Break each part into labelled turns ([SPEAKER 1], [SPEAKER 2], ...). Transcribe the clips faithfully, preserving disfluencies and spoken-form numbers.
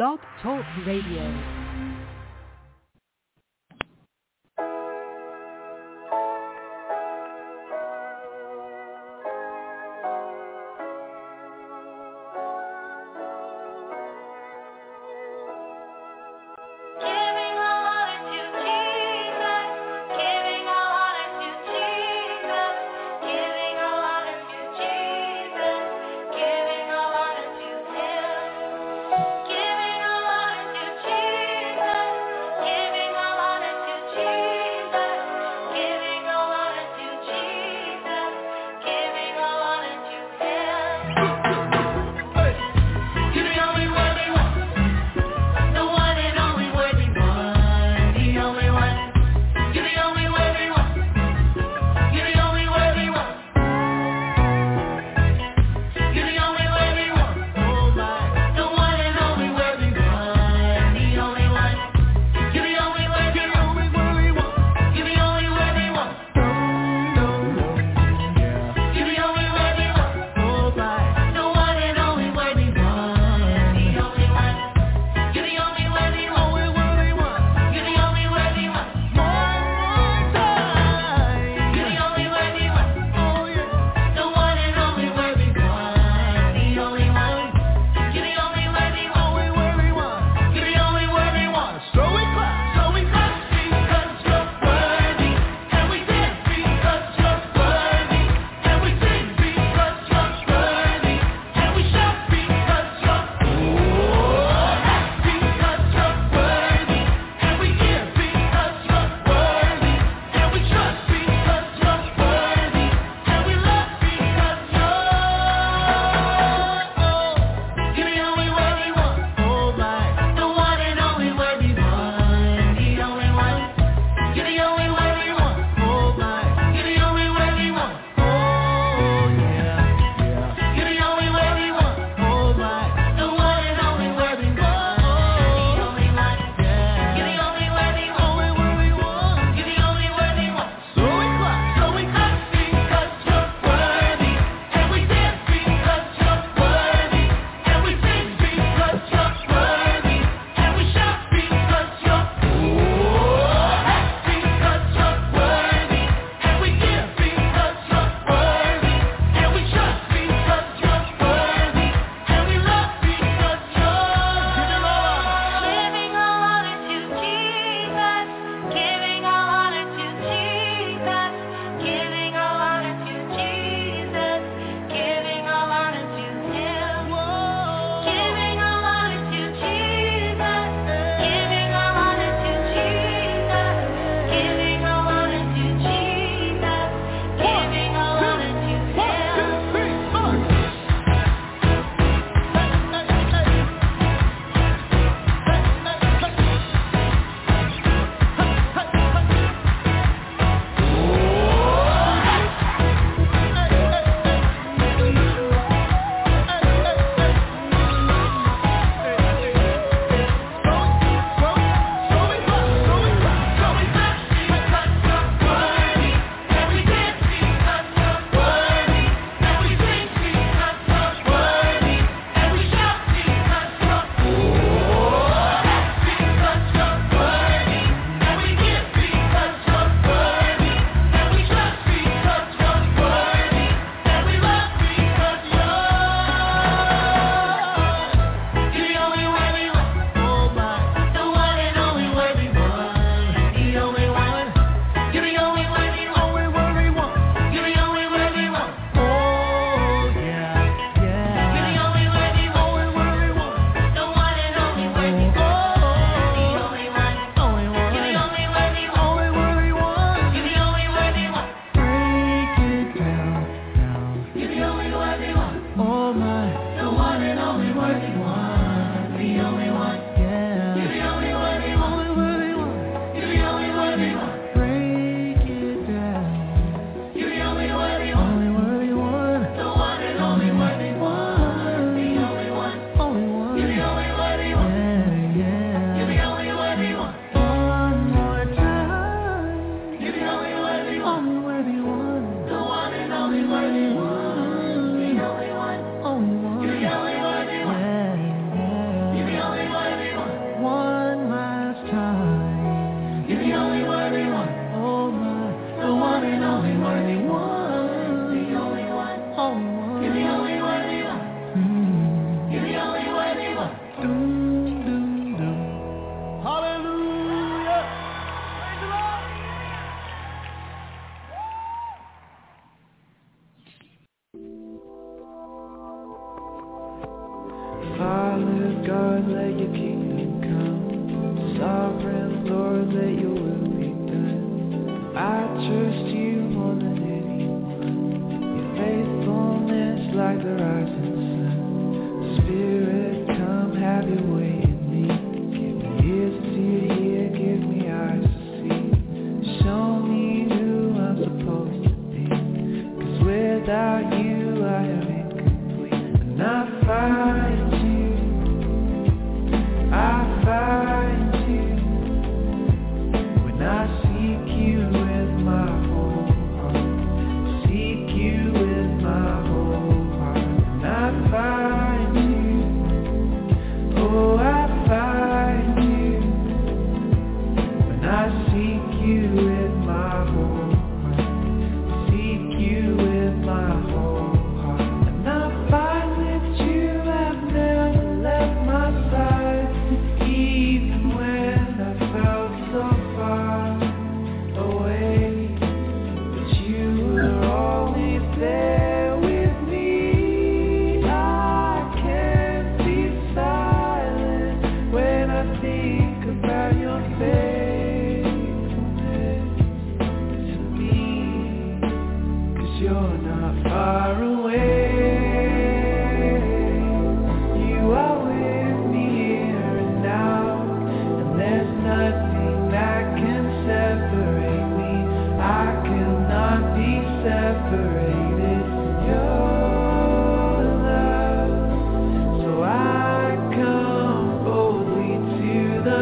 [SPEAKER 1] Blog Talk Radio.
[SPEAKER 2] Giving all honor to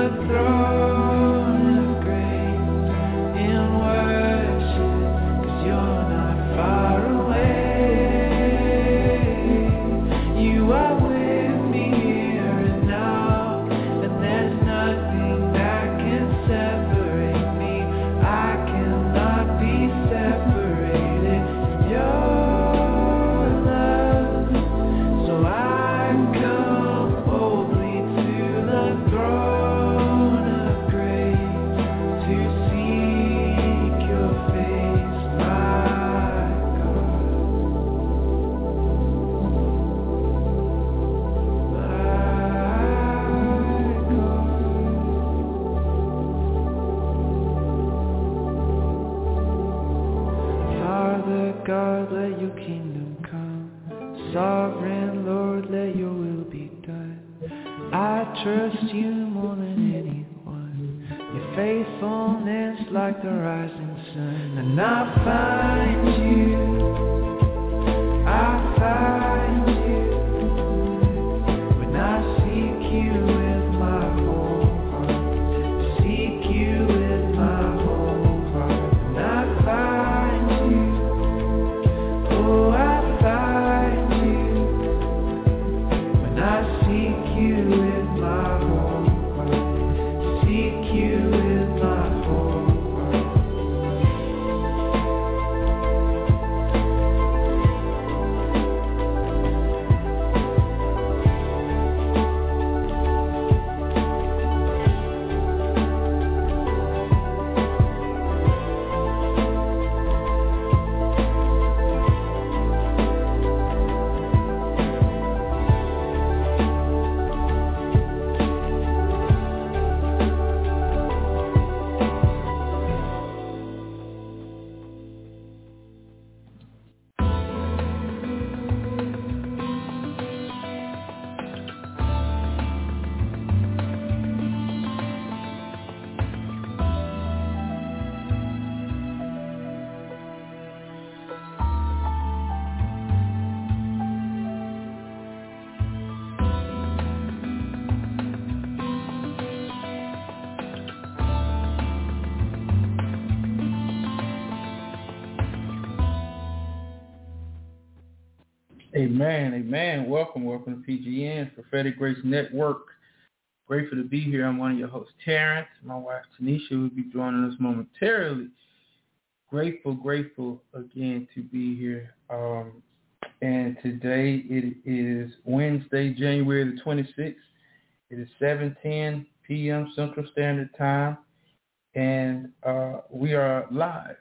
[SPEAKER 1] Amen, amen. Welcome, welcome to P G N, Prophetic Grace Network. Grateful to be here. I'm one of your hosts, Terrence. My wife, Tanisha, will be joining us momentarily. Grateful, grateful again to be here. Um, and today it is Wednesday, January the twenty-sixth. It is seven ten p.m. Central Standard Time, and uh, we are live.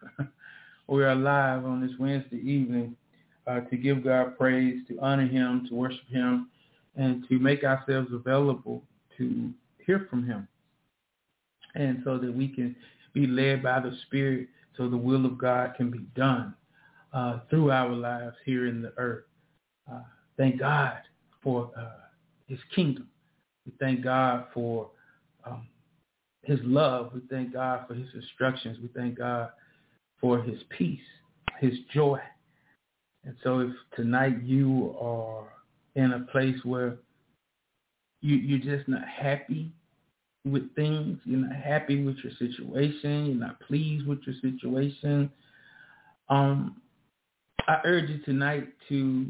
[SPEAKER 1] We are live on this Wednesday evening. Uh, to give God praise, to honor him, to worship him, and to make ourselves available to hear from him. And so that we can be led by the Spirit so the will of God can be done uh, through our lives here in the earth. Uh, thank God for uh, his kingdom. We thank God for um, his love. We thank God for his instructions. We thank God for his peace, his joy. And so if tonight you are in a place where you, you're just not happy with things, you're not happy with your situation, you're not pleased with your situation, um, I urge you tonight to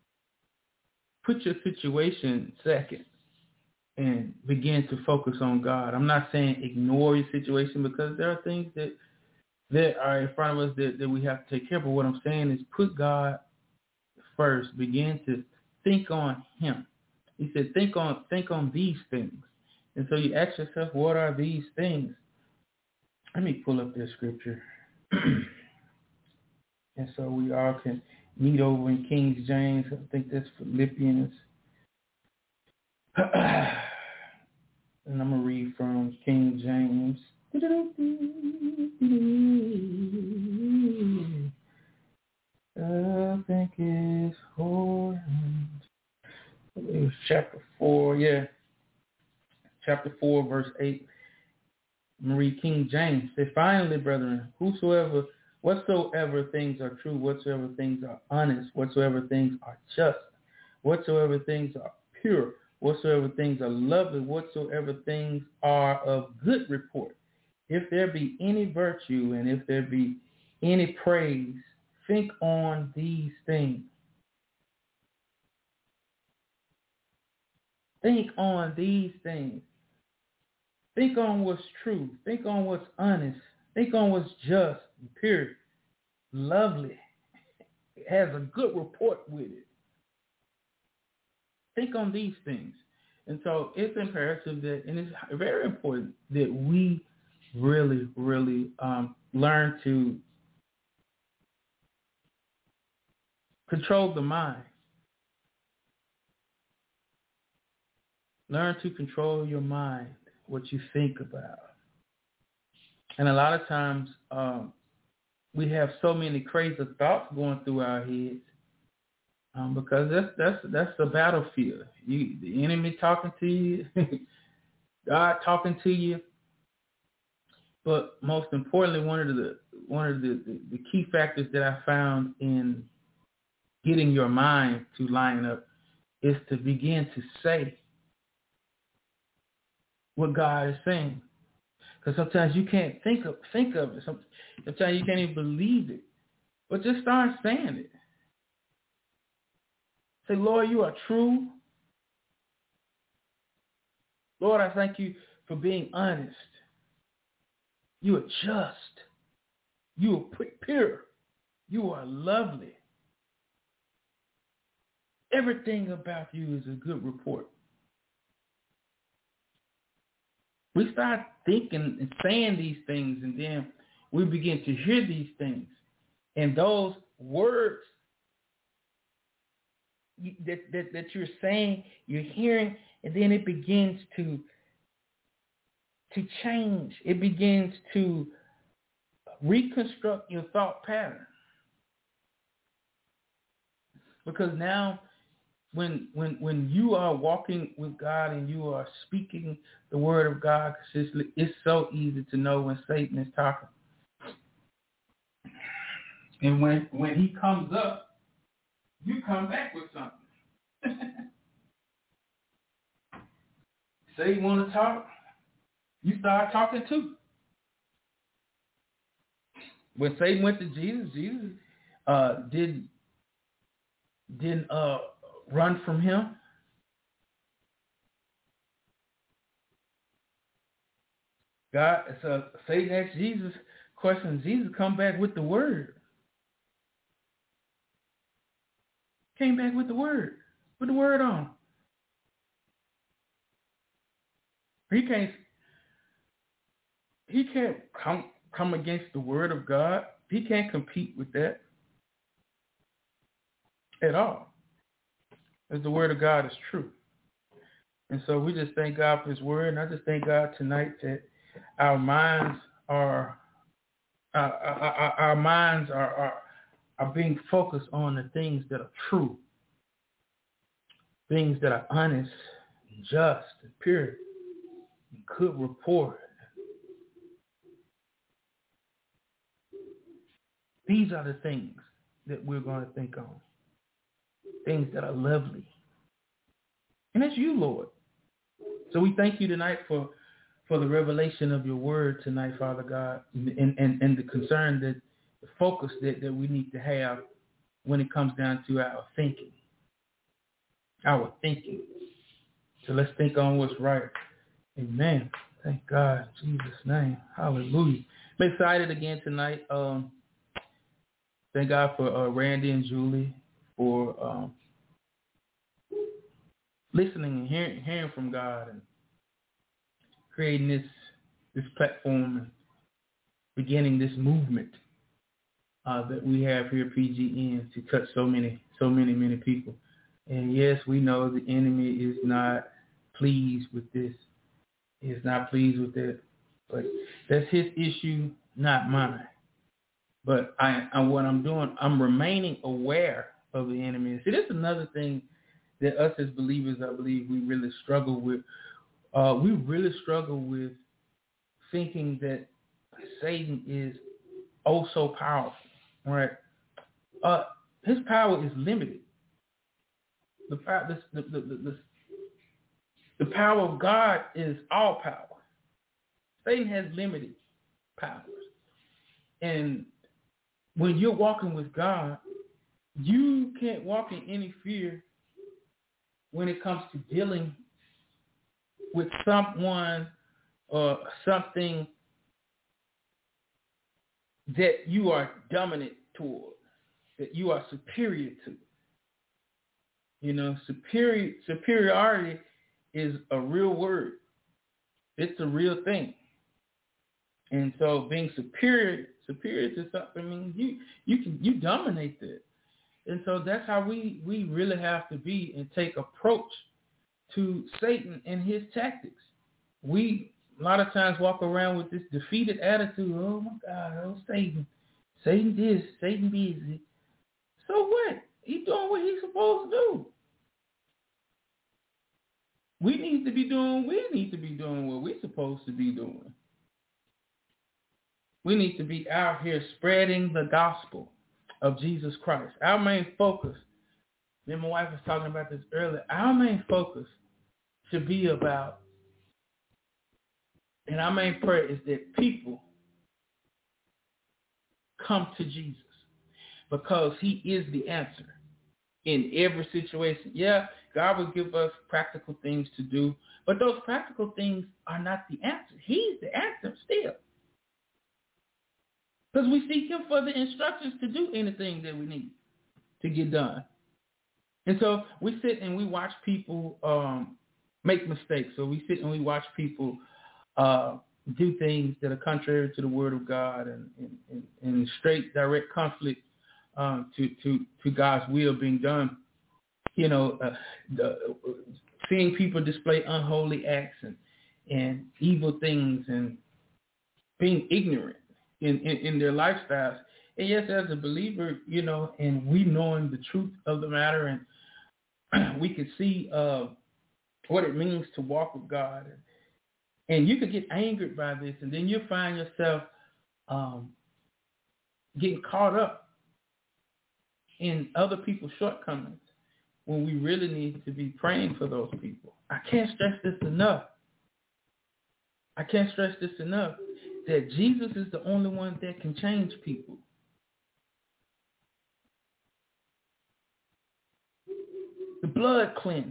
[SPEAKER 1] put your situation second and begin to focus on God. I'm not saying ignore your situation, because there are things that that are in front of us that, that we have to take care of. But what I'm saying is put God first. Begin to think on him. He said, think on think on these things. And so you ask yourself, what are these things? Let me pull up this scripture. And so we all can meet over in King James. I think that's Philippians. And I'm going to read from King James. I think it's four. It was chapter four, yeah. Chapter four, verse eight. I'm going to read King James. Say, finally, brethren, whosoever, whatsoever things are true, whatsoever things are honest, whatsoever things are just, whatsoever things are pure, whatsoever things are lovely, whatsoever things are of good report. If there be any virtue and if there be any praise, think on these things. Think on these things. Think on what's true. Think on what's honest. Think on what's just, pure, lovely. It has a good report with it. Think on these things. And so it's imperative that, and it's very important that we really, really um, learn to control the mind. Learn to control your mind, what you think about. And a lot of times um, we have so many crazy thoughts going through our heads um, because that's that's that's the battlefield. You, the enemy talking to you, God talking to you. But most importantly, one of the one of the, the, the key factors that I found in getting your mind to line up is to begin to say what God is saying. Because sometimes you can't think of think of it. Sometimes you can't even believe it. But just start saying it. Say, Lord, you are true. Lord, I thank you for being honest. You are just. You are pure. You are lovely. Everything about you is a good report. We start thinking and saying these things, and then we begin to hear these things. And those words that, that, that you're saying, you're hearing, and then it begins to, to change. It begins to reconstruct your thought pattern. Because now when when when you are walking with God and you are speaking the word of God consistently, it's so easy to know when Satan is talking. And when, when he comes up, you come back with something. Say you want to talk, you start talking too. When Satan went to Jesus, Jesus uh, did, didn't uh, run from him. God, so Satan asked Jesus questions. Jesus come back with the word. Came back with the word. Put the word on. He can't. He can't come come against the word of God. He can't compete with that at all. Because the word of God is true. And so we just thank God for his word. And I just thank God tonight that our minds are uh, our, our minds are, are are being focused on the things that are true, things that are honest, and just, and pure, and good report. These are the things that we're going to think on, things that are lovely. And that's you, Lord. So we thank you tonight for, for the revelation of your word tonight, Father God, and, and, and the concern that the focus that, that we need to have when it comes down to our thinking. Our thinking. So let's think on what's right. Amen. Thank God. In Jesus' name. Hallelujah. I'm excited again tonight. Um, thank God for uh, Randy and Julie for um, listening and hearing, hearing from God and creating this this platform and beginning this movement uh, that we have here at P G N to touch so many, so many, many people. And yes, we know the enemy is not pleased with this. He is not pleased with that. But that's his issue, not mine. But I, I what I'm doing, I'm remaining aware of the enemy. See, that's another thing that us as believers, I believe, we really struggle with. Uh, we really struggle with thinking that Satan is oh so powerful, right? Uh, his power is limited. The, the, the, the, the, The power of God is all power. Satan has limited powers. And when you're walking with God, you can't walk in any fear when it comes to dealing with someone or something that you are dominant toward, that you are superior to. You know, superior superiority is a real word. It's a real thing. And so being superior superior to something means you you can you dominate that. And so that's how we, we really have to be and take approach to Satan and his tactics. We a lot of times walk around with this defeated attitude. Oh my God, oh Satan. Satan this, Satan busy. So what? He's doing what he's supposed to do. We need to be doing, we need to be doing what we're supposed to be doing. We need to be out here spreading the gospel of Jesus Christ. Our main focus, me and my wife was talking about this earlier, our main focus should be about, and our main prayer is that people come to Jesus because he is the answer in every situation. Yeah, God will give us practical things to do, but those practical things are not the answer. He's the answer still. Because we seek him for the instructions to do anything that we need to get done. And so we sit and we watch people um, make mistakes. So we sit and we watch people uh, do things that are contrary to the word of God and in straight, direct conflict um, to, to, to God's will being done. You know, uh, the, seeing people display unholy acts and, and evil things and being ignorant in, in, in their lifestyles. And yes, as a believer, you know, and we knowing the truth of the matter, and we can see uh, what it means to walk with God. And, and you could get angered by this, and then you find yourself um, getting caught up in other people's shortcomings when we really need to be praying for those people. I can't stress this enough. I can't stress this enough, that Jesus is the only one that can change people. The blood cleanses.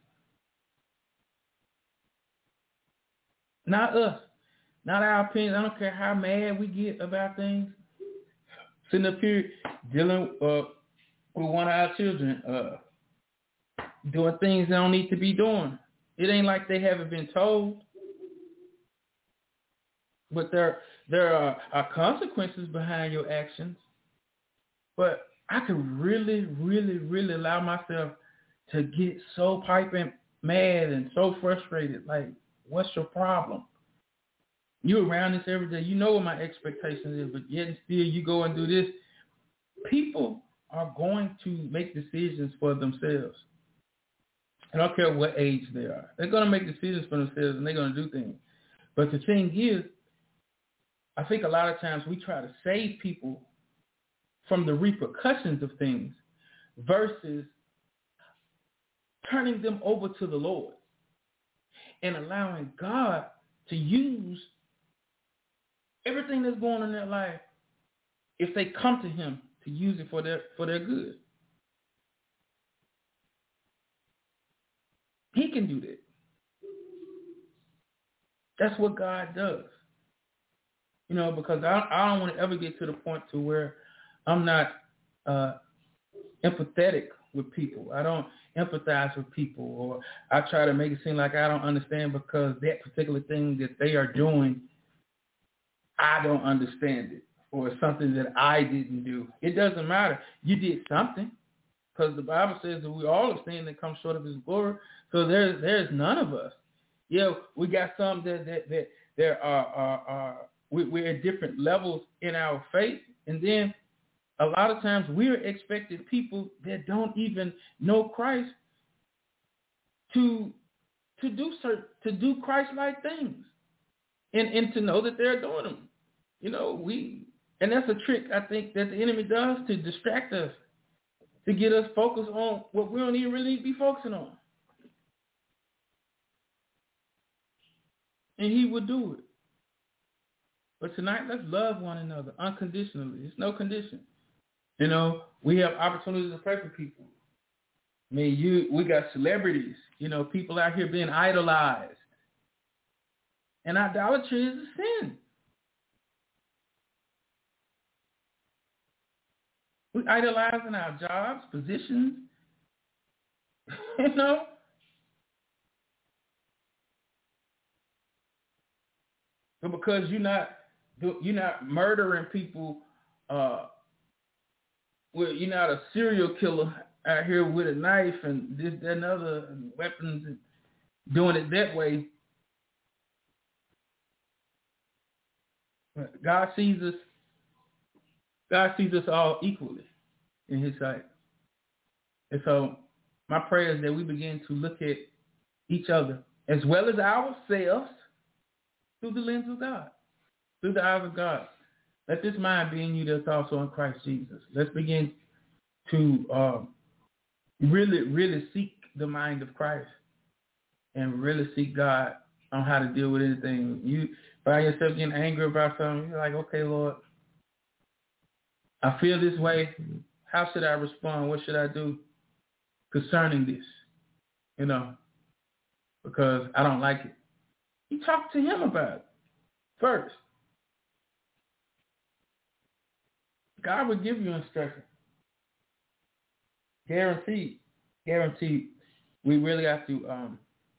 [SPEAKER 1] Not us. Not our opinions. I don't care how mad we get about things. Sitting up here dealing uh, with one of our children, uh, doing things they don't need to be doing. It ain't like they haven't been told. But there, there are, are consequences behind your actions. But I could really, really, really allow myself to get so piping mad and so frustrated. Like, what's your problem? You're around this every day. You know what my expectations is, but yet and still you go and do this. People are going to make decisions for themselves. I don't care what age they are. They're going to make decisions for themselves, and they're going to do things. But the thing is, I think a lot of times we try to save people from the repercussions of things versus turning them over to the Lord and allowing God to use everything that's going on in their life, if they come to him, to use it for their for their good. He can do that. That's what God does. You know, because I, I don't want to ever get to the point to where I'm not uh, empathetic with people. I don't empathize with people, or I try to make it seem like I don't understand because that particular thing that they are doing, I don't understand it, or it's something that I didn't do. It doesn't matter. You did something, because the Bible says that we all have sinned and come short of his glory. So there's there's none of us. Yeah, we got some that that that there are are, are we, we're at different levels in our faith, and then a lot of times we're expecting people that don't even know Christ to to do certain, to do Christ-like things, and and to know that they're doing them. You know, we and that's a trick I think that the enemy does to distract us, to get us focused on what we don't even really need to be focusing on. and he will do it. But tonight, let's love one another unconditionally. There's no condition. You know, we have opportunities to pray for people. I mean, you, we got celebrities, you know, people out here being idolized. And idolatry is a sin. We idolize in our jobs, positions, you know. But because you're not you're not murdering people, uh, well, you're not a serial killer out here with a knife and this, that, and other and weapons and doing it that way. God sees us. God sees us all equally in His sight. And so, my prayer is that we begin to look at each other as well as ourselves through the lens of God, through the eyes of God. Let this mind be in you that's also in Christ Jesus. Let's begin to um, really, really seek the mind of Christ and really seek God on how to deal with anything. You find yourself getting angry about something, you're like, okay, Lord, I feel this way. How should I respond? What should I do concerning this? You know, because I don't like it. You talk to Him about it first. God will give you instruction. Guaranteed. Guaranteed. We really have to um,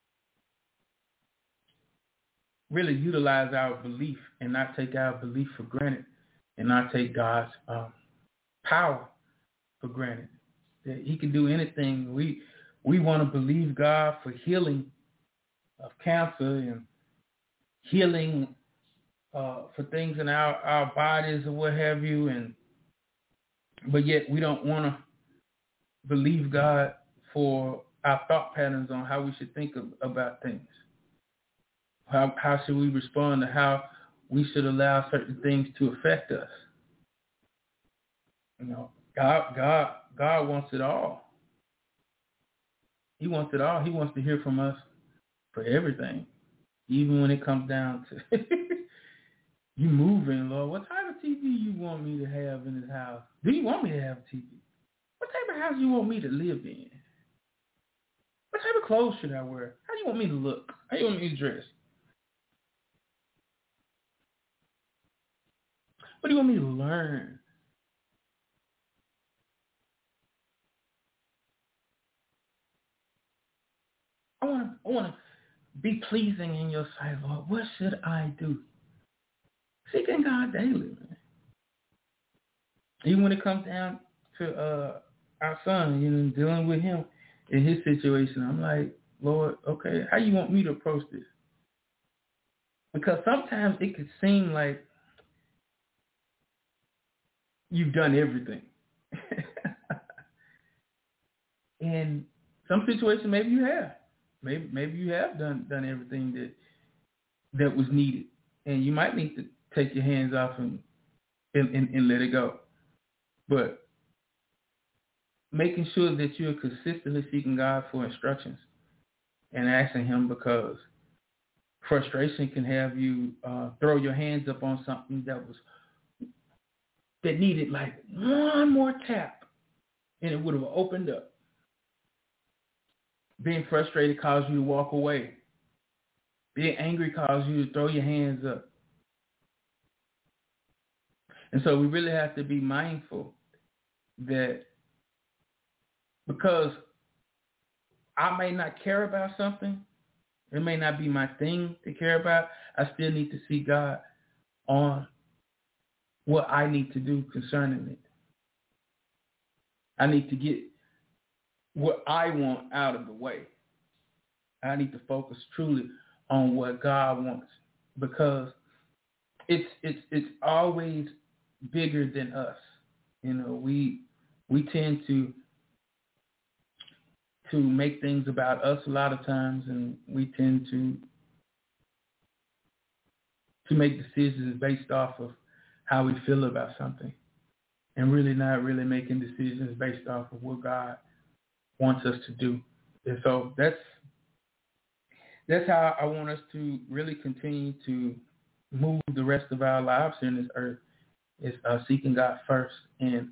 [SPEAKER 1] really utilize our belief and not take our belief for granted and not take God's um, power for granted. That He can do anything. We we want to believe God for healing of cancer and healing uh, for things in our, our bodies or what have you, and but yet we don't want to believe God for our thought patterns on how we should think of, about things. How how should we respond to how we should allow certain things to affect us? You know, God God God wants it all. He wants it all. He wants to hear from us for everything, even when it comes down to you moving, Lord. What type of T V you want me to have in this house? Do you want me to have a T V? What type of house you want me to live in? What type of clothes should I wear? How do you want me to look? How do you want me to dress? What do you want me to learn? I want to I want to be pleasing in your sight, Lord. What should I do? Seeking God daily, man. Even when it comes down to uh, our son, you know, dealing with him in his situation, I'm like, Lord, okay, how you want me to approach this? Because sometimes it could seem like you've done everything. In some situations, maybe you have. Maybe maybe you have done done everything that that was needed, and you might need to take your hands off and and, and, and let it go. But making sure that you're consistently seeking God for instructions and asking Him, because frustration can have you uh, throw your hands up on something that was that needed like one more tap, and it would have opened up. Being frustrated caused you to walk away. Being angry caused you to throw your hands up. And so we really have to be mindful that because I may not care about something, it may not be my thing to care about, I still need to see God on what I need to do concerning it. I need to get what I want out of the way. I need to focus truly on what God wants, because it's it's it's always bigger than us. You know, we we tend to to make things about us a lot of times, and we tend to to make decisions based off of how we feel about something, and really not really making decisions based off of what God wants us to do. And so that's that's how I want us to really continue to move the rest of our lives here in this earth. Is uh, seeking God first and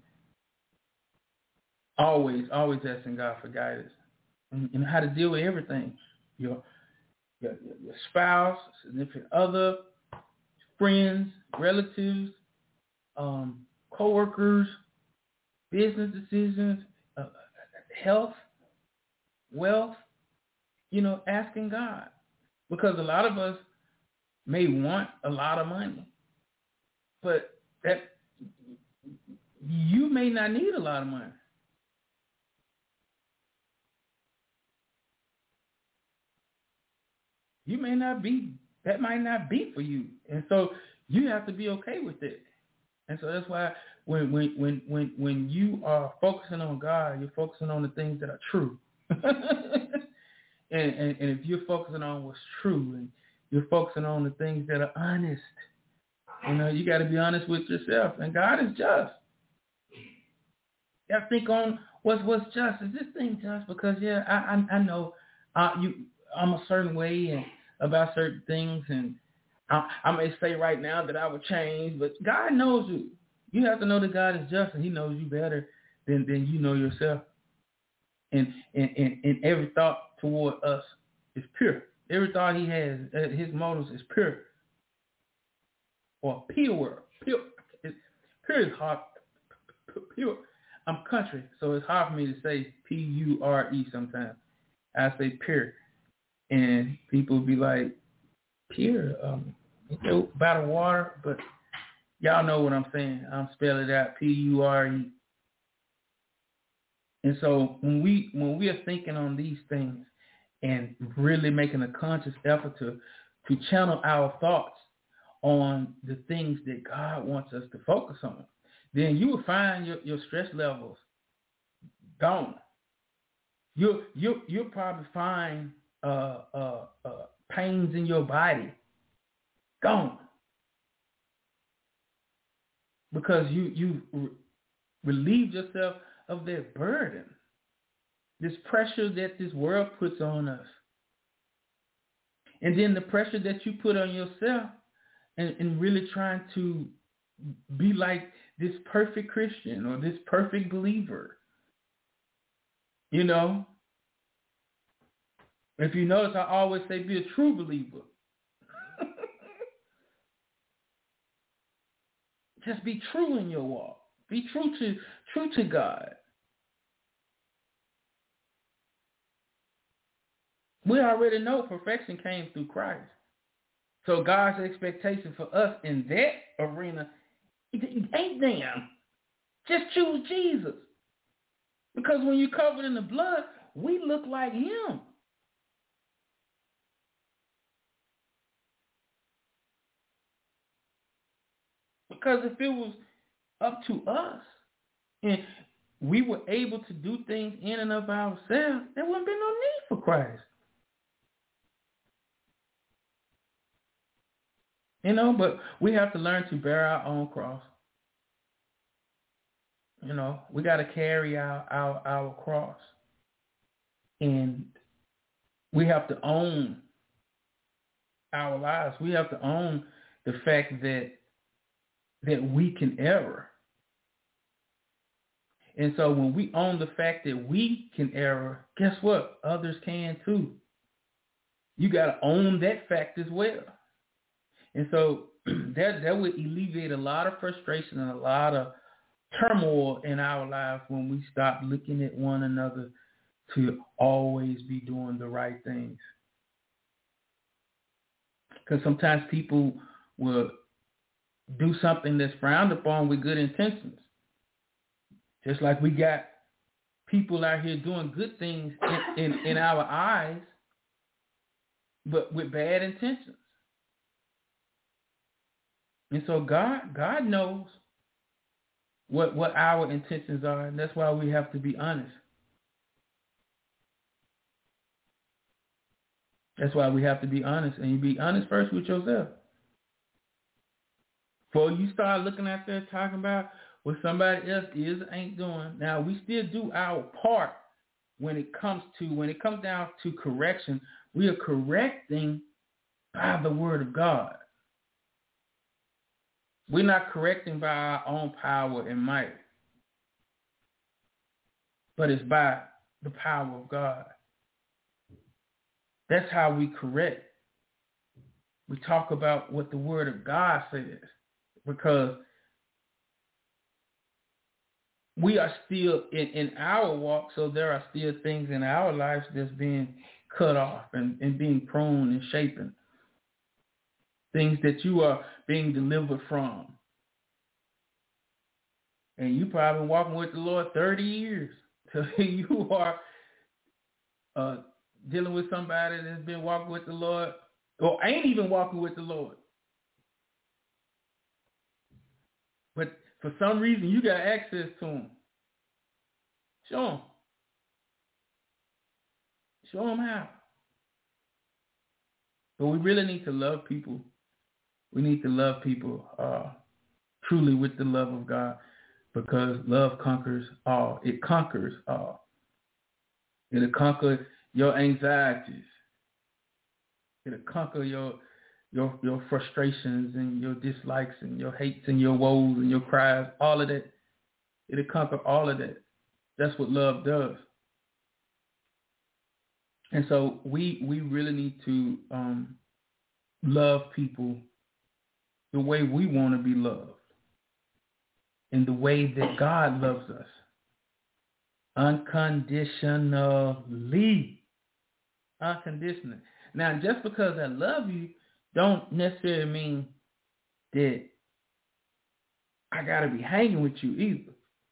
[SPEAKER 1] always, always asking God for guidance and, and how to deal with everything. Your, your, your spouse, significant other, friends, relatives, um, co-workers, business decisions, uh, health, wealth, you know, asking God. Because a lot of us may want a lot of money, but that you may not need a lot of money. You may not be, that might not be for you. And so you have to be okay with it. And so that's why when when when when, when you are focusing on God, you're focusing on the things that are true. and, and, and if you're focusing on what's true and you're focusing on the things that are honest, you know, you got to be honest with yourself. And God is just. You have to think on what's what's just. Is this thing just? Because yeah, I I, I know uh, you I'm a certain way and about certain things, and I, I may say right now that I would change, but God knows you. You have to know that God is just, and He knows you better than than you know yourself. And and and, and every thought toward us is pure. Every thought He has, His motives is pure or pure. Pure. It's, pure is hard. Pure. I'm country, so it's hard for me to say P U R E sometimes. I say pure. And people be like, pure, um, you know, bottled water, but y'all know what I'm saying. I'm spelling it out, P U R E. And so when we when we are thinking on these things and really making a conscious effort to to channel our thoughts on the things that God wants us to focus on, then you will find your, your stress levels gone. You'll, you'll, you'll probably find uh, uh, uh, pains in your body gone. Because you, you re- relieved yourself of that burden, this pressure that this world puts on us. And then the pressure that you put on yourself and, and really trying to be like this perfect Christian or this perfect believer. You know, if you notice, I always say be a true believer. Just be true in your walk. Be true to true to God. We already know perfection came through Christ. So God's expectation for us in that arena ain't them. Just choose Jesus. Because when you're covered in the blood, we look like Him. Because if it was up to us and we were able to do things in and of ourselves, there wouldn't be no need for Christ. You know, but we have to learn to bear our own cross. You know, we got to carry our, our, our cross. And we have to own our lives. We have to own the fact that that we can err. And so when we own the fact that we can err, guess what? Others can too. You got to own that fact as well. And so that that would alleviate a lot of frustration and a lot of turmoil in our lives when we stop looking at one another to always be doing the right things. Because sometimes people will do something that's frowned upon with good intentions. Just like we got people out here doing good things in, in, in our eyes, but with bad intentions. And so God, God knows what, what our intentions are, and that's why we have to be honest. That's why we have to be honest, and you be honest first with yourself. Before you start looking out there talking about what somebody else is or ain't doing. Now, we still do our part when it comes to when it comes down to correction, We are correcting by the word of God. We're not correcting by our own power and might, but it's by the power of God. That's how we correct. We talk about what the word of God says, because we are still in, in our walk, so there are still things in our lives that's being cut off and, and being pruned and shapen. Things that you are being delivered from. And you probably been walking with the Lord thirty years. So you are uh, dealing with somebody that's been walking with the Lord or ain't even walking with the Lord. But for some reason, you got access to him. Show him. Show him how. But we really need to love people. We need to love people uh, truly with the love of God, because love conquers all. It conquers all. It'll conquer your anxieties. It'll conquer your your your frustrations and your dislikes and your hates and your woes and your cries, all of that. It'll conquer all of that. That's what love does. And so we we really need to um, love people the way we want to be loved, in the way that God loves us, unconditionally. Unconditionally. Now, just because I love you don't necessarily mean that I got to be hanging with you either.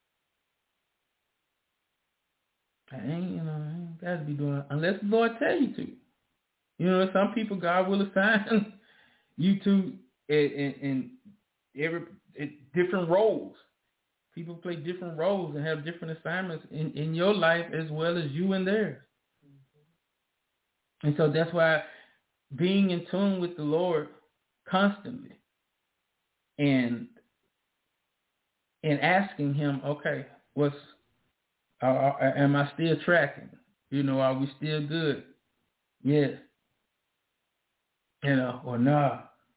[SPEAKER 1] I ain't, you know, I ain't got to be doing it unless the Lord tell you to. You know, some people God will assign you to in, in, in every in different roles. People play different roles and have different assignments in, in your life as well as you in theirs. And so that's why being in tune with the Lord constantly and and asking him, okay, what's uh, uh, am I still tracking? You know, are we still good? Yes. You know, or nah.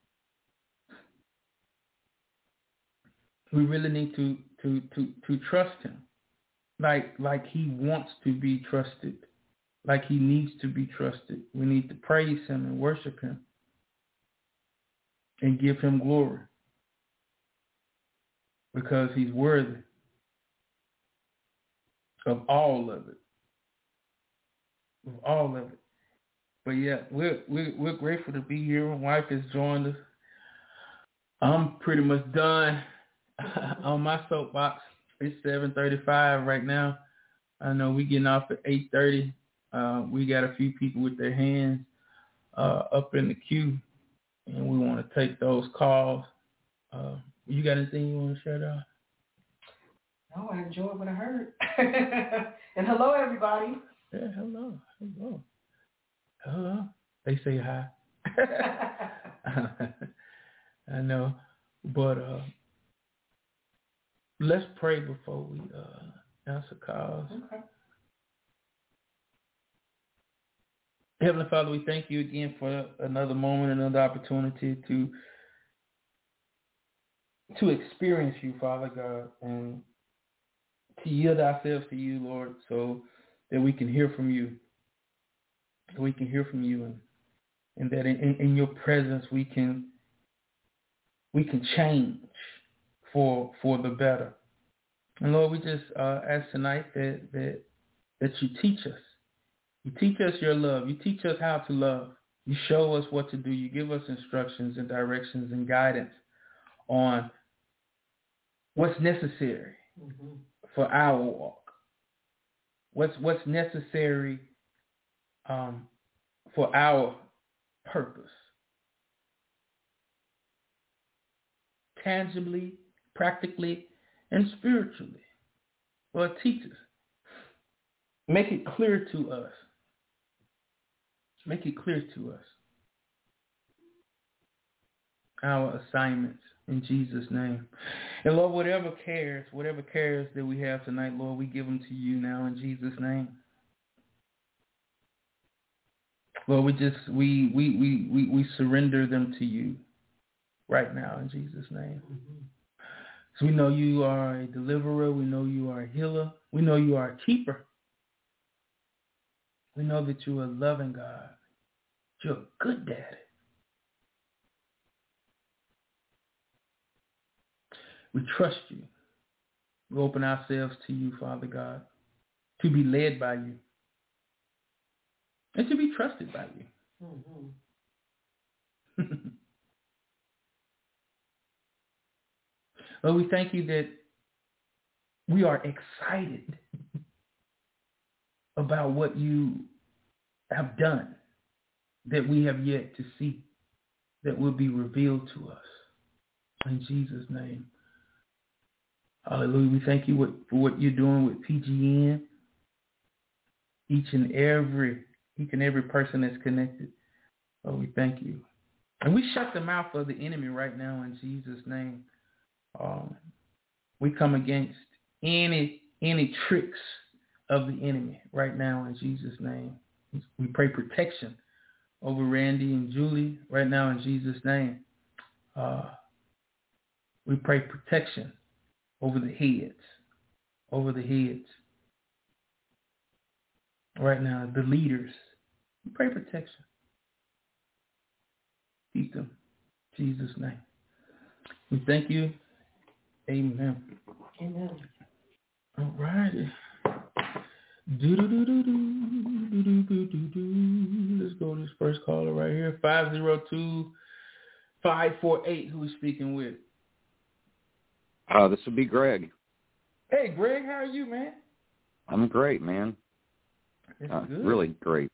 [SPEAKER 1] We really need to to to to trust him, like like he wants to be trusted, like he needs to be trusted. We need to praise him and worship him and give him glory, because he's worthy of all of it, of all of it. But yeah, we're we're, we're grateful to be here. My wife has joined us. I'm pretty much done on my soapbox. It's seven thirty-five right now. I know we're getting off at eight thirty. Uh, we got a few people with their hands uh, up in the queue, and we want to take those calls. Uh, you got anything you want to share, Doc?
[SPEAKER 2] No, I enjoyed what I heard. And hello, everybody.
[SPEAKER 1] Yeah, hello, hello, hello. They say hi. I know, but uh, let's pray before we uh, answer calls.
[SPEAKER 2] Okay.
[SPEAKER 1] Heavenly Father, we thank you again for another moment, another opportunity to to experience you, Father God, and to yield ourselves to you, Lord, so that we can hear from you. So we can hear from you, and, and that in, in your presence we can we can change for for the better. And Lord, we just uh, ask tonight that that that you teach us. You teach us your love. You teach us how to love. You show us what to do. You give us instructions and directions and guidance on what's necessary mm-hmm. for our walk. What's what's necessary um, for our purpose. Tangibly, practically, and spiritually. Lord, teach us. Make it clear to us. Make it clear to us our assignments in Jesus' name. And Lord, whatever cares, whatever cares that we have tonight, Lord, we give them to you now in Jesus' name. Lord, we just, we, we, we, we, we surrender them to you right now in Jesus' name. Mm-hmm. So we know you are a deliverer. We know you are a healer. We know you are a keeper. We know that you are a loving God. You're a good daddy. We trust you. We open ourselves to you, Father God, to be led by you and to be trusted by you. Mm-hmm. Lord, we thank you that we are excited about what you have done that we have yet to see, that will be revealed to us. In Jesus' name. Hallelujah. We thank you for what you're doing with P G N. Each and every, each and every person that's connected. Oh, we thank you. And we shut the mouth of the enemy right now in Jesus' name. Um, we come against any any tricks of the enemy right now in Jesus' name. We pray protection over Randy and Julie right now in Jesus' name. Uh, we pray protection over the heads, over the heads. Right now, the leaders, we pray protection. Keep them. In Jesus' name. We thank you. Amen.
[SPEAKER 2] Amen.
[SPEAKER 1] All righty. Let's go to this first caller right here. five zero two, five four eight. Who is speaking with?
[SPEAKER 3] Uh, this would be Greg.
[SPEAKER 1] Hey, Greg, how are you, man?
[SPEAKER 3] I'm great, man. Uh, really great.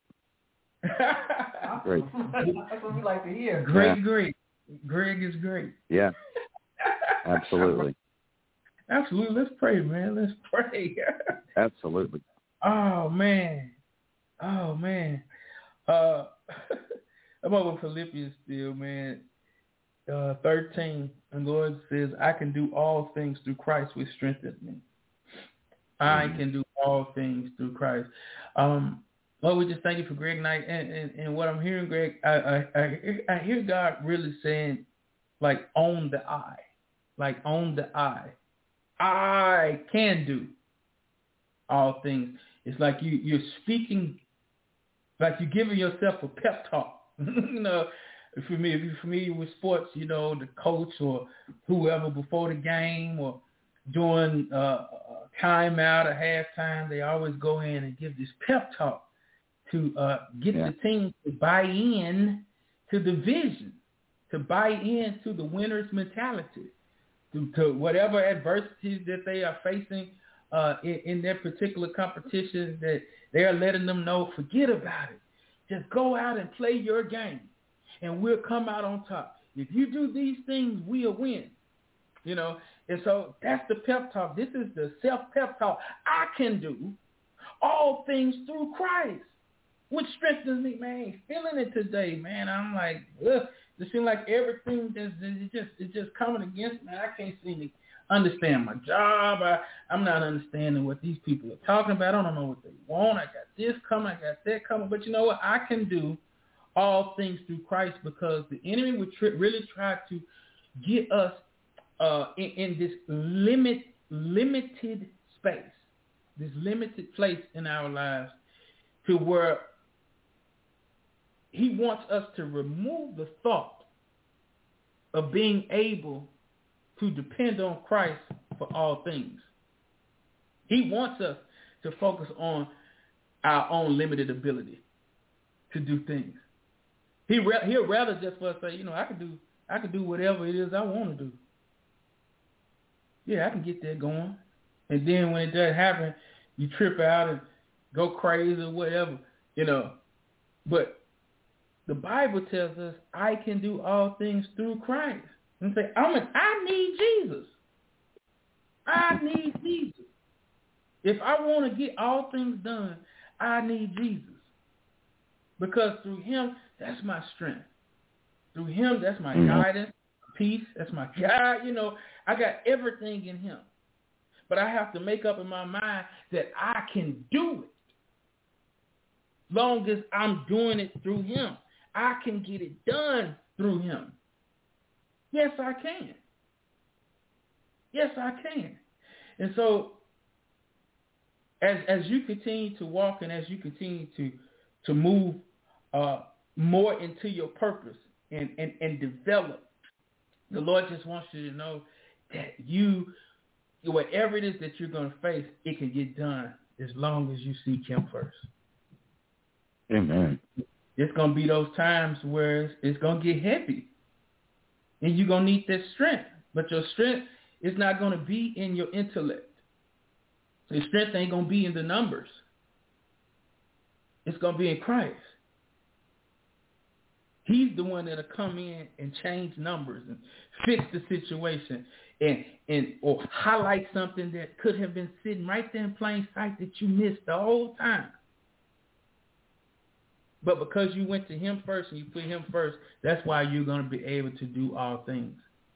[SPEAKER 3] Great.
[SPEAKER 2] That's what we like to hear.
[SPEAKER 1] Great,
[SPEAKER 3] yeah.
[SPEAKER 1] great. Greg is great.
[SPEAKER 3] Yeah. Absolutely.
[SPEAKER 1] Absolutely. Let's pray, man. Let's pray.
[SPEAKER 3] Absolutely.
[SPEAKER 1] Oh, man. Oh, man. Uh, I'm over Philippians still, man. Uh, thirteen, and the Lord says, I can do all things through Christ which strengthens me. I mm-hmm. can do all things through Christ. Um, Lord, we just thank you for Greg Knight. And, and, and what I'm hearing, Greg, I, I, I, I hear God really saying, like, own the I. Like, own the I. I can do all things. It's like you, you're speaking, like you're giving yourself a pep talk. You know, for me, if you're familiar with sports, you know, the coach or whoever before the game or during uh, a timeout or halftime, they always go in and give this pep talk to uh, get yeah. the team to buy in to the vision, to buy in to the winner's mentality, to, to whatever adversities that they are facing uh, in, in their particular competition, that they are letting them know, forget about it. Just go out and play your game, and we'll come out on top. If you do these things, we'll win. You know, and so that's the pep talk. This is the self-pep talk. I can do all things through Christ, which strengthens me, man. Feeling it today, man. I'm like, ugh. It seems like everything just it's just it's just coming against me. I can't seem to understand my job. I, I'm not understanding what these people are talking about. I don't know what they want. I got this coming. I got that coming. But you know what? I can do all things through Christ, because the enemy would tri- really try to get us uh, in, in this limit, limited space, this limited place in our lives, to where he wants us to remove the thought of being able to depend on Christ for all things. He wants us to focus on our own limited ability to do things. He re- he'll rather just for us say, you know, I can do I can do whatever it is I want to do. Yeah, I can get that going. And then when it does happen, you trip out and go crazy or whatever, you know. But the Bible tells us I can do all things through Christ. And say, I'm an, I need Jesus. I need Jesus. If I want to get all things done, I need Jesus. Because through him, that's my strength. Through him, that's my mm-hmm. guidance, peace, that's my guide. You know, I got everything in him. But I have to make up in my mind that I can do it. long as I'm doing it through him. I can get it done through him. Yes, I can. Yes, I can. And so as as you continue to walk and as you continue to to move uh, more into your purpose and, and, and develop, the Lord just wants you to know that you, whatever it is that you're going to face, it can get done as long as you seek him first.
[SPEAKER 3] Amen.
[SPEAKER 1] It's going to be those times where it's, it's going to get heavy. And you're going to need that strength. But your strength is not going to be in your intellect. So your strength ain't going to be in the numbers. It's going to be in Christ. He's the one that'll come in and change numbers and fix the situation and, and or highlight something that could have been sitting right there in plain sight that you missed the whole time. But because you went to him first and you put him first, that's why you're going to be able to do all things.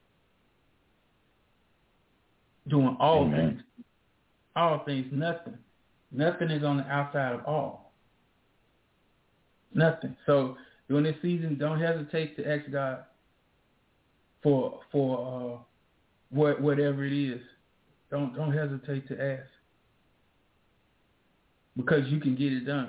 [SPEAKER 1] Doing all
[SPEAKER 3] Amen.
[SPEAKER 1] things. All things, nothing. Nothing is on the outside of all. Nothing. So during this season, don't hesitate to ask God for for uh, what whatever it is. Don't don't hesitate to ask, because you can get it done.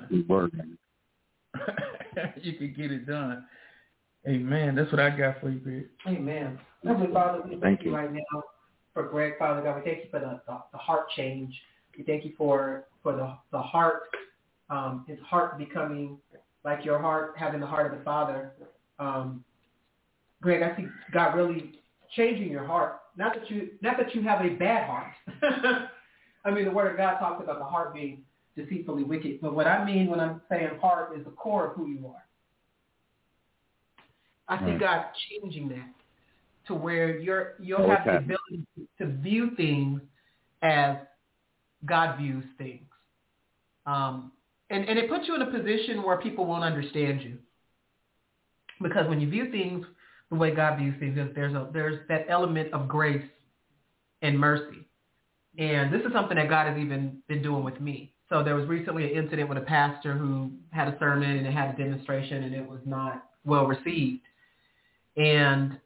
[SPEAKER 1] You can get it done. Amen. That's what I got for you, Greg.
[SPEAKER 2] Amen. Heavenly Father, we thank, thank you right now for Greg, Father God. We thank you for the, the, the heart change. We thank you for for the the heart, um, his heart becoming like your heart, having the heart of the Father. Um, Greg, I see God really changing your heart. Not that you not that you have a bad heart. I mean, the Word of God talks about the heart being deceitfully wicked. But what I mean when I'm saying heart is the core of who you are. I see right. God changing that to where you're, you'll oh, have okay. the ability to, to view things as God views things. Um, and, and it puts you in a position where people won't understand you. Because when you view things the way God views things, there's, a, there's that element of grace and mercy. And this is something that God has even been doing with me. So there was recently an incident with a pastor who had a sermon and it had a demonstration and it was not well received. And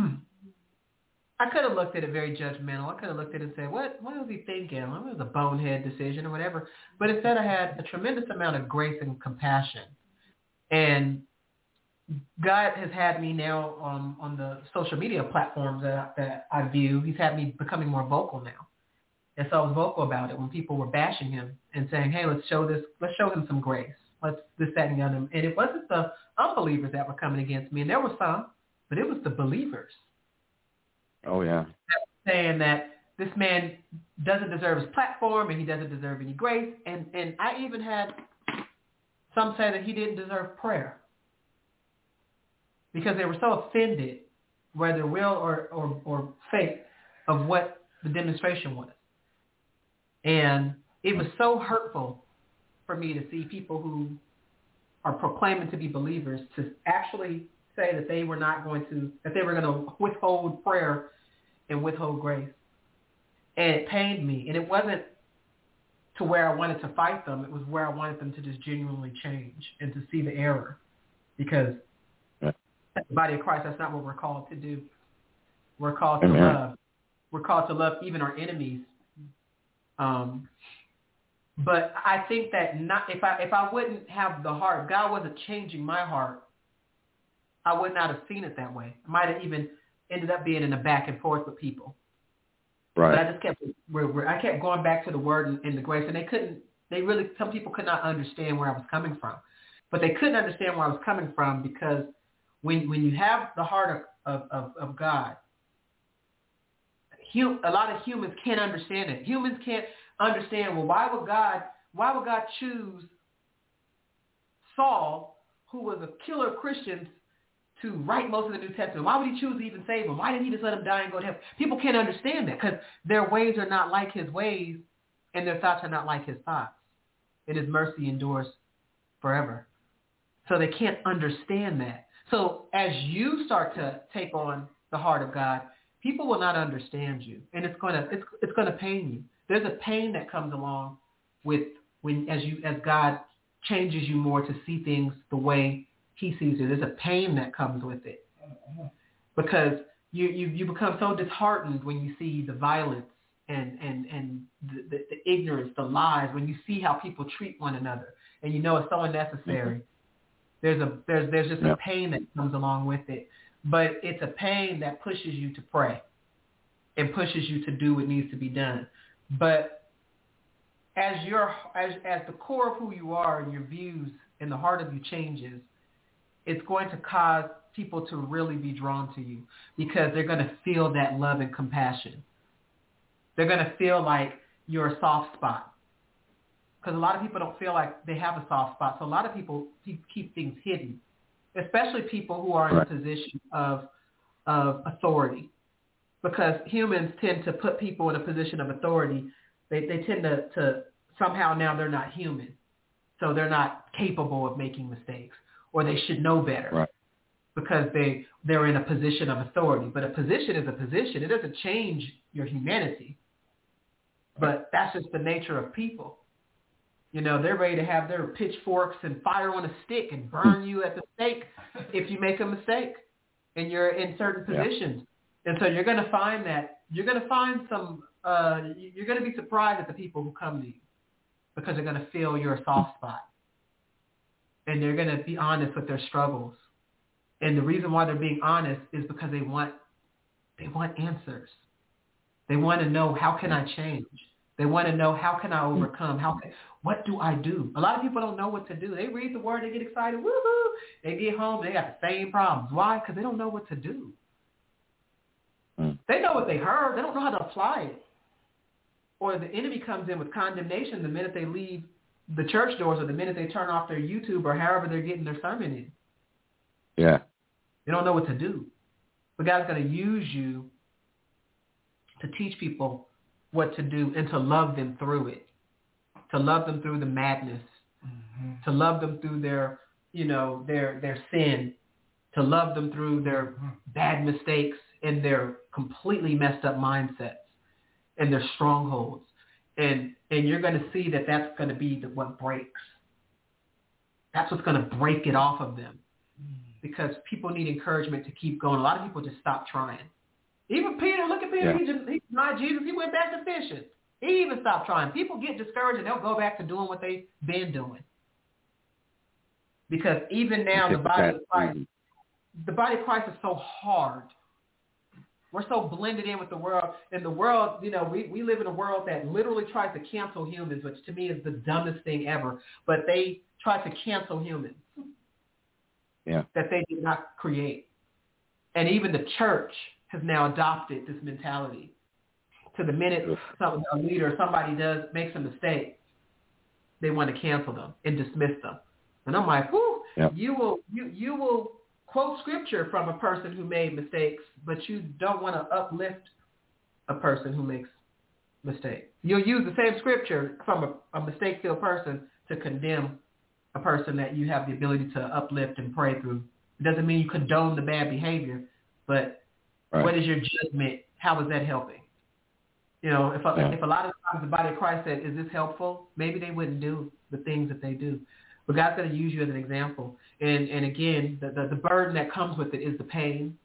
[SPEAKER 2] I could have looked at it very judgmental. I could have looked at it and said, what, what was he thinking? Well, it was a bonehead decision or whatever. But instead I had a tremendous amount of grace and compassion. And God has had me now on, on the social media platforms that, that I view. He's had me becoming more vocal now. And so I was vocal about it when people were bashing him and saying, hey, let's show this, let's show him some grace. Let's this, that, and the other. And it wasn't the unbelievers that were coming against me. And there were some, but it was the believers.
[SPEAKER 3] Oh, yeah.
[SPEAKER 2] Saying that this man doesn't deserve his platform and he doesn't deserve any grace. And, and I even had some say that he didn't deserve prayer because they were so offended, whether real or, or, or fake, of what the demonstration was. And it was so hurtful for me to see people who are proclaiming to be believers to actually say that they were not going to, that they were going to withhold prayer and withhold grace. And it pained me. And it wasn't to where I wanted to fight them. It was where I wanted them to just genuinely change and to see the error. Because yeah. as the body of Christ, that's not what we're called to do. We're called to Amen. love. We're called to love even our enemies. Um, but I think that not if I if I wouldn't have the heart, God wasn't changing my heart, I would not have seen it that way. I might have even ended up being in a back and forth with people.
[SPEAKER 3] Right.
[SPEAKER 2] But I just kept I kept going back to the word and, and the grace, and they couldn't. They really some people could not understand where I was coming from, but they couldn't understand where I was coming from because when when you have the heart of of, of, of God. A lot of humans can't understand it. Humans can't understand, well, why would God, why would God choose Saul, who was a killer of Christians, to write most of the New Testament? Why would he choose to even save him? Why didn't he just let him die and go to heaven? People can't understand that because their ways are not like his ways and their thoughts are not like his thoughts. And his mercy endures forever. So they can't understand that. So as you start to take on the heart of God, people will not understand you, and it's going to it's it's going to pain you. There's a pain that comes along with when as you as God changes you more to see things the way he sees it. There's a pain that comes with it because you, you, you become so disheartened when you see the violence and, and, and the, the, the ignorance, the lies, when you see how people treat one another and you know it's so unnecessary. Mm-hmm. There's a there's there's just yeah. a pain that comes along with it. But it's a pain that pushes you to pray and pushes you to do what needs to be done. But as your as as the core of who you are and your views and the heart of you changes, it's going to cause people to really be drawn to you because they're going to feel that love and compassion. They're going to feel like you're a soft spot. Because a lot of people don't feel like they have a soft spot. So a lot of people keep, keep things hidden, especially people who are in right. a position of of authority. Because humans tend to put people in a position of authority. They they tend to, to somehow now they're not human. So they're not capable of making mistakes or they should know better
[SPEAKER 3] right.
[SPEAKER 2] because they, they're in a position of authority. But a position is a position. It doesn't change your humanity. But that's just the nature of people. You know, they're ready to have their pitchforks and fire on a stick and burn you at the stake if you make a mistake and you're in certain positions. Yeah. And so you're going to find that you're going to find some, uh, you're going to be surprised at the people who come to you because they're going to feel you're a soft spot. And they're going to be honest with their struggles. And the reason why they're being honest is because they want, they want answers. They want to know, how can I change? They want to know, how can I overcome? How can, what do I do? A lot of people don't know what to do. They read the word, they get excited, woohoo. They get home, they got the same problems. Why? Because they don't know what to do.
[SPEAKER 3] Mm.
[SPEAKER 2] They know what they heard. They don't know how to apply it. Or the enemy comes in with condemnation the minute they leave the church doors or the minute they turn off their YouTube or however they're getting their sermon in.
[SPEAKER 3] Yeah.
[SPEAKER 2] They don't know what to do. But God's going to use you to teach people what to do and to love them through it, to love them through the madness, mm-hmm. to love them through their, you know, their their sin, to love them through their mm-hmm. bad mistakes and their completely messed up mindsets and their strongholds. And and you're going to see that that's going to be the, what breaks. That's what's going to break it off of them because people need encouragement to keep going. A lot of people just stop trying. Even Peter, look at Peter, yeah. he just he denied Jesus, he went back to fishing. He even stopped trying. People get discouraged and they'll go back to doing what they've been doing. Because even now the body of Christ, the body of Christ is so hard. We're so blended in with the world. And the world, you know, we, we live in a world that literally tries to cancel humans, which to me is the dumbest thing ever. But they try to cancel humans
[SPEAKER 3] yeah.
[SPEAKER 2] that they did not create. And even the church has now adopted this mentality. To the minute some, a leader, somebody does makes a mistake, they want to cancel them and dismiss them. And I'm like, whoo,
[SPEAKER 3] yep.
[SPEAKER 2] you will you you will quote scripture from a person who made mistakes, but you don't want to uplift a person who makes mistakes. You'll use the same scripture from a, a mistake-filled person to condemn a person that you have the ability to uplift and pray through. It doesn't mean you condone the bad behavior, but right. what is your judgment? How is that helping? You know, if a,
[SPEAKER 3] yeah.
[SPEAKER 2] if a lot of times the body of Christ said, is this helpful? Maybe they wouldn't do the things that they do. But God's going to use you as an example. And and again, the, the, the burden that comes with it is the pain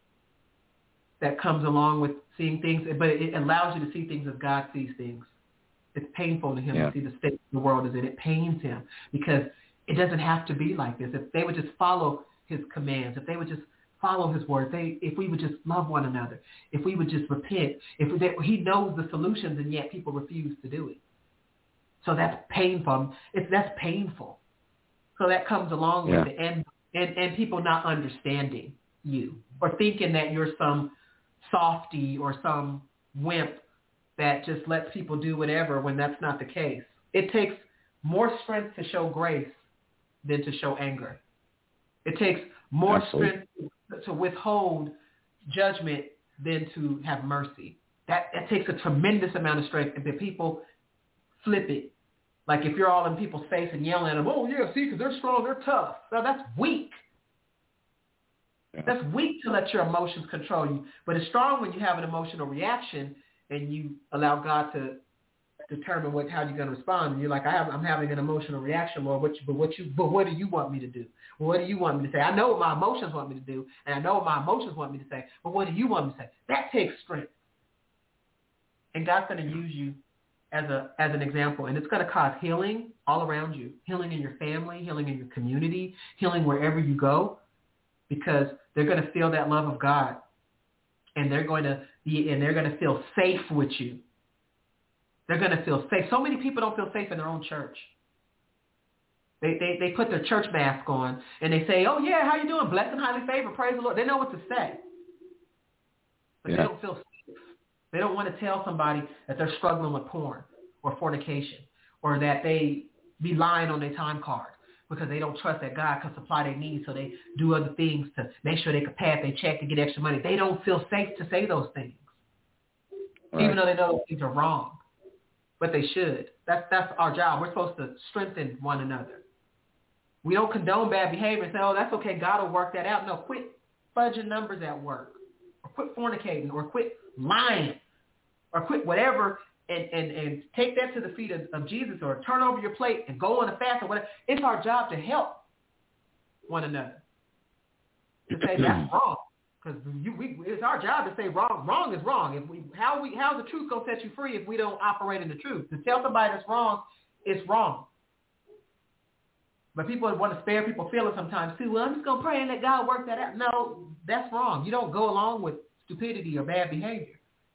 [SPEAKER 2] that comes along with seeing things. But it allows you to see things as God sees things. It's painful to him
[SPEAKER 3] yeah.
[SPEAKER 2] to see the state the world is in. It pains him because it doesn't have to be like this. If they would just follow his commands, if they would just follow his word, they, if we would just love one another, if we would just repent, if they, he knows the solutions and yet people refuse to do it. So that's painful. It's that's painful. So that comes along
[SPEAKER 3] yeah.
[SPEAKER 2] with it, and, and and people not understanding you or thinking that you're some softy or some wimp that just lets people do whatever when that's not the case. It takes more strength to show grace than to show anger. It takes more Absolutely. strength to withhold judgment than to have mercy. That, that takes a tremendous amount of strength. And the people flip it. Like if you're all in people's face and yelling at them, oh, yeah, see, because they're strong, they're tough. No, that's weak. Yeah. That's weak to let your emotions control you. But it's strong when you have an emotional reaction and you allow God to determine what how you're going to respond. And you're like, I have, I'm having an emotional reaction, Lord. What you, but what you, but what do you want me to do? What do you want me to say? I know what my emotions want me to do, and I know what my emotions want me to say. But what do you want me to say? That takes strength. And God's going to use you as a as an example, and it's going to cause healing all around you, healing in your family, healing in your community, healing wherever you go, because they're going to feel that love of God, and they're going to be and they're going to feel safe with you. They're going to feel safe. So many people don't feel safe in their own church. They they they put their church mask on and they say, "Oh yeah, how you doing? Blessed and highly favored, praise the Lord." They know what to say, but yeah. they don't feel safe. They don't want to tell somebody that they're struggling with porn or fornication or that they be lying on their time card because they don't trust that God can supply their needs, so they do other things to make sure they can pay their check to get extra money. They don't feel safe to say those things, right. even though they know those things are wrong, but they should. That's that's our job. We're supposed to strengthen one another. We don't condone bad behavior and say, oh, that's okay, God will work that out. No, quit fudging numbers at work, or quit fornicating, or quit lying, or quit whatever, and, and, and take that to the feet of, of Jesus, or turn over your plate and go on a fast or whatever. It's our job to help one another, to say that's wrong, because it's our job to say wrong. Wrong is wrong. If we how we how's the truth gonna set you free if we don't operate in the truth? To tell somebody that's wrong, it's wrong. But people want to spare people feelings sometimes too. Well, I'm just gonna pray and let God work that out. No, that's wrong. You don't go along with stupidity or bad behavior.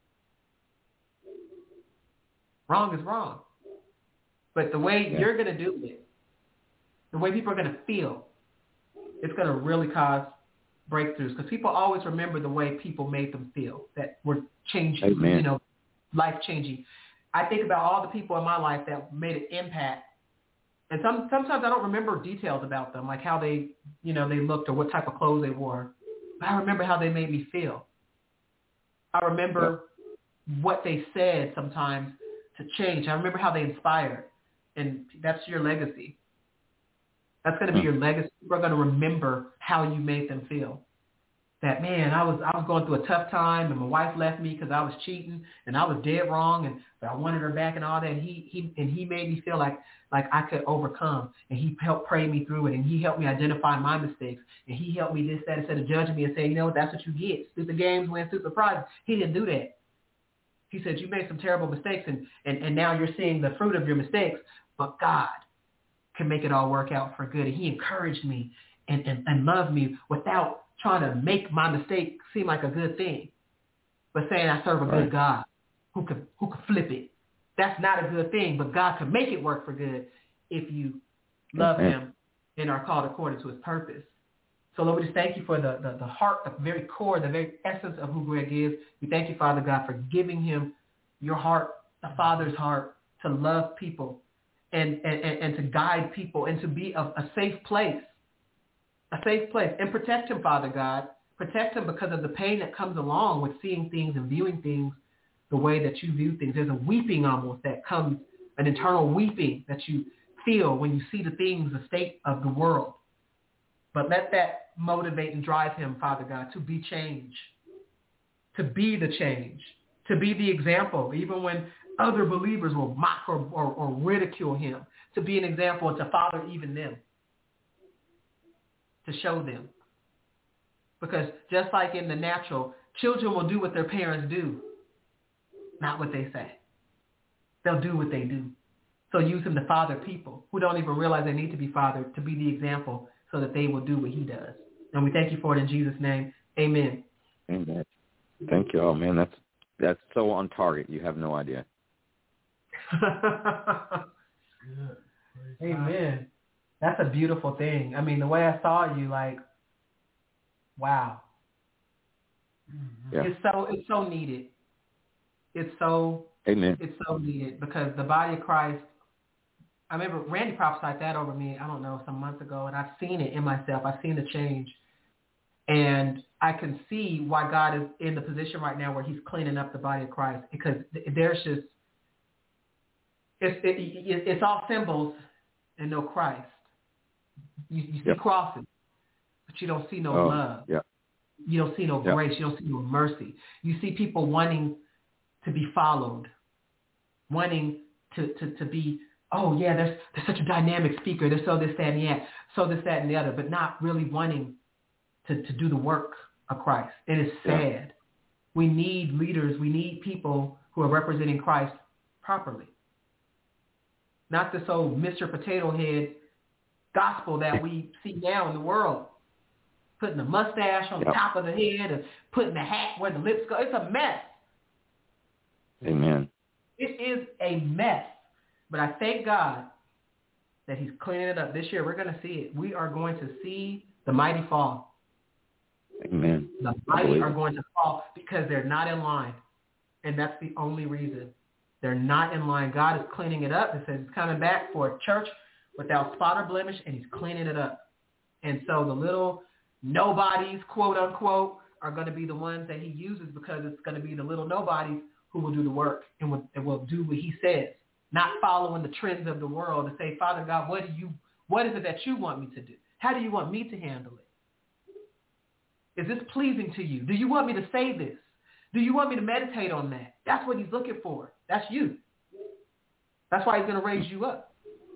[SPEAKER 2] Wrong is wrong. But the way yeah. you're going to do it, the way people are going to feel, it's going to really cause breakthroughs, because people always remember the way people made them feel that were changing, Amen. you know, life-changing. I think about all the people in my life that made an impact, and some, sometimes I don't remember details about them, like how they, you know, they looked or what type of clothes they wore. But I remember how they made me feel. I remember what they said sometimes to change. I remember how they inspired, and that's your legacy. That's going to be your legacy. People are going to remember how you made them feel. That, man, I was I was going through a tough time, and my wife left me because I was cheating, and I was dead wrong, and but I wanted her back and all that. And he he and he made me feel like like I could overcome, and he helped pray me through it, and he helped me identify my mistakes, and he helped me this, that, instead of judging me and saying, you know what, that's what you get. Stupid games win stupid prizes. He didn't do that. He said, you made some terrible mistakes, and, and, and now you're seeing the fruit of your mistakes, but God can make it all work out for good. And he encouraged me and, and, and loved me without trying to make my mistake seem like a good thing, but saying I serve a right. good God who could who could flip it. That's not a good thing, but God can make it work for good if you love mm-hmm. him and are called according to his purpose. So Lord, we just thank you for the, the, the heart, the very core, the very essence of who Greg is. We thank you, Father God, for giving him your heart, the Father's heart, to love people and, and, and to guide people and to be a, a safe place, a safe place. And protect him, Father God. Protect him because of the pain that comes along with seeing things and viewing things the way that you view things. There's a weeping almost that comes, an internal weeping that you feel when you see the things, the state of the world. But let that motivate and drive him, Father God, to be change, to be the change, to be the example, even when other believers will mock or, or, or ridicule him, to be an example and to father even them, to show them. Because just like in the natural, children will do what their parents do, not what they say. They'll do what they do. So use him to father people who don't even realize they need to be fathered, to be the example so that they will do what he does. And we thank you for it in Jesus' name. Amen.
[SPEAKER 3] Amen. Thank you. Oh, man, that's that's so on target. You have no idea.
[SPEAKER 2] Amen. That's a beautiful thing. I mean, the way I saw you, like, wow. Yeah. It's so it's so needed. It's so
[SPEAKER 3] Amen.
[SPEAKER 2] It's so needed because the body of Christ. I remember Randy prophesied that over me, I don't know, some months ago, and I've seen it in myself. I've seen the change. And I can see why God is in the position right now where he's cleaning up the body of Christ, because there's just, it's, it, it, it's all symbols and no Christ. You, you see yep. crosses, but you don't see no oh, love.
[SPEAKER 3] Yeah.
[SPEAKER 2] You don't see no yep. grace. You don't see no mercy. You see people wanting to be followed, wanting to, to, to be, oh, yeah, there's, there's such a dynamic speaker. There's so this, that, and that, so this, that, and the other, but not really wanting to, to do the work of Christ. It is sad. Yeah. We need leaders. We need people who are representing Christ properly. Not this old Mister Potato Head gospel that we see now in the world. Putting a mustache on yep. the top of the head and putting the hat where the lips go. It's a mess.
[SPEAKER 3] Amen.
[SPEAKER 2] It is a mess. But I thank God that he's cleaning it up. This year we're going to see it. We are going to see the mighty fall.
[SPEAKER 3] Amen.
[SPEAKER 2] The mighty are going to fall because they're not in line. And that's the only reason. They're not in line. God is cleaning it up. It says he's coming back for a church without spot or blemish, and he's cleaning it up. And so the little nobodies, quote unquote, are going to be the ones that he uses because it's going to be the little nobodies who will do the work and will, and will do what he says, not following the trends of the world and say, Father God, what do you, what is it that you want me to do? How do you want me to handle it? Is this pleasing to you? Do you want me to say this? Do you want me to meditate on that? That's what he's looking for. That's you. That's why he's going to raise you up.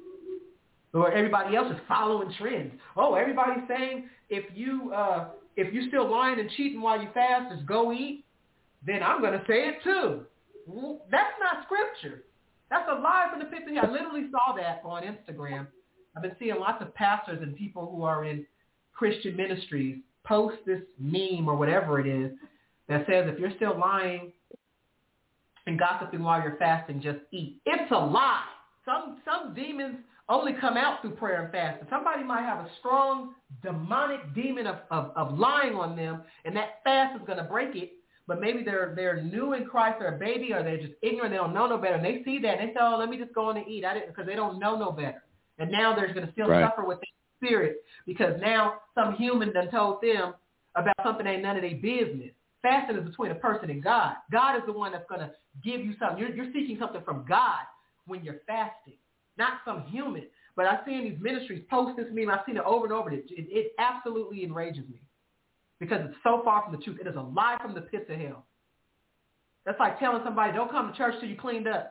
[SPEAKER 2] Or everybody else is following trends. Oh, everybody's saying if you uh, if you're still lying and cheating while you fast, just go eat. Then I'm going to say it too. That's not scripture. That's a lie from the pit of hell. I literally saw that on Instagram. I've been seeing lots of pastors and people who are in Christian ministries post this meme or whatever it is that says if you're still lying and gossiping while you're fasting, just eat. It's a lie. Some some demons only come out through prayer and fasting. Somebody might have a strong demonic demon of, of, of lying on them, and that fast is going to break it. But maybe they're they're new in Christ, they're a baby, or they're just ignorant, they don't know no better. And they see that, and they say, oh, let me just go on and eat. I didn't, because they don't know no better. And now they're going to still right. suffer with their spirit because now some human done told them about something ain't none of their business. Fasting is between a person and God. God is the one that's going to give you something. You're, you're seeking something from God when you're fasting, not some human. But I've seen these ministries post this meme. I've seen it over and over. It, it, it absolutely enrages me because it's so far from the truth. It is a lie from the pits of hell. That's like telling somebody, don't come to church till you cleaned up.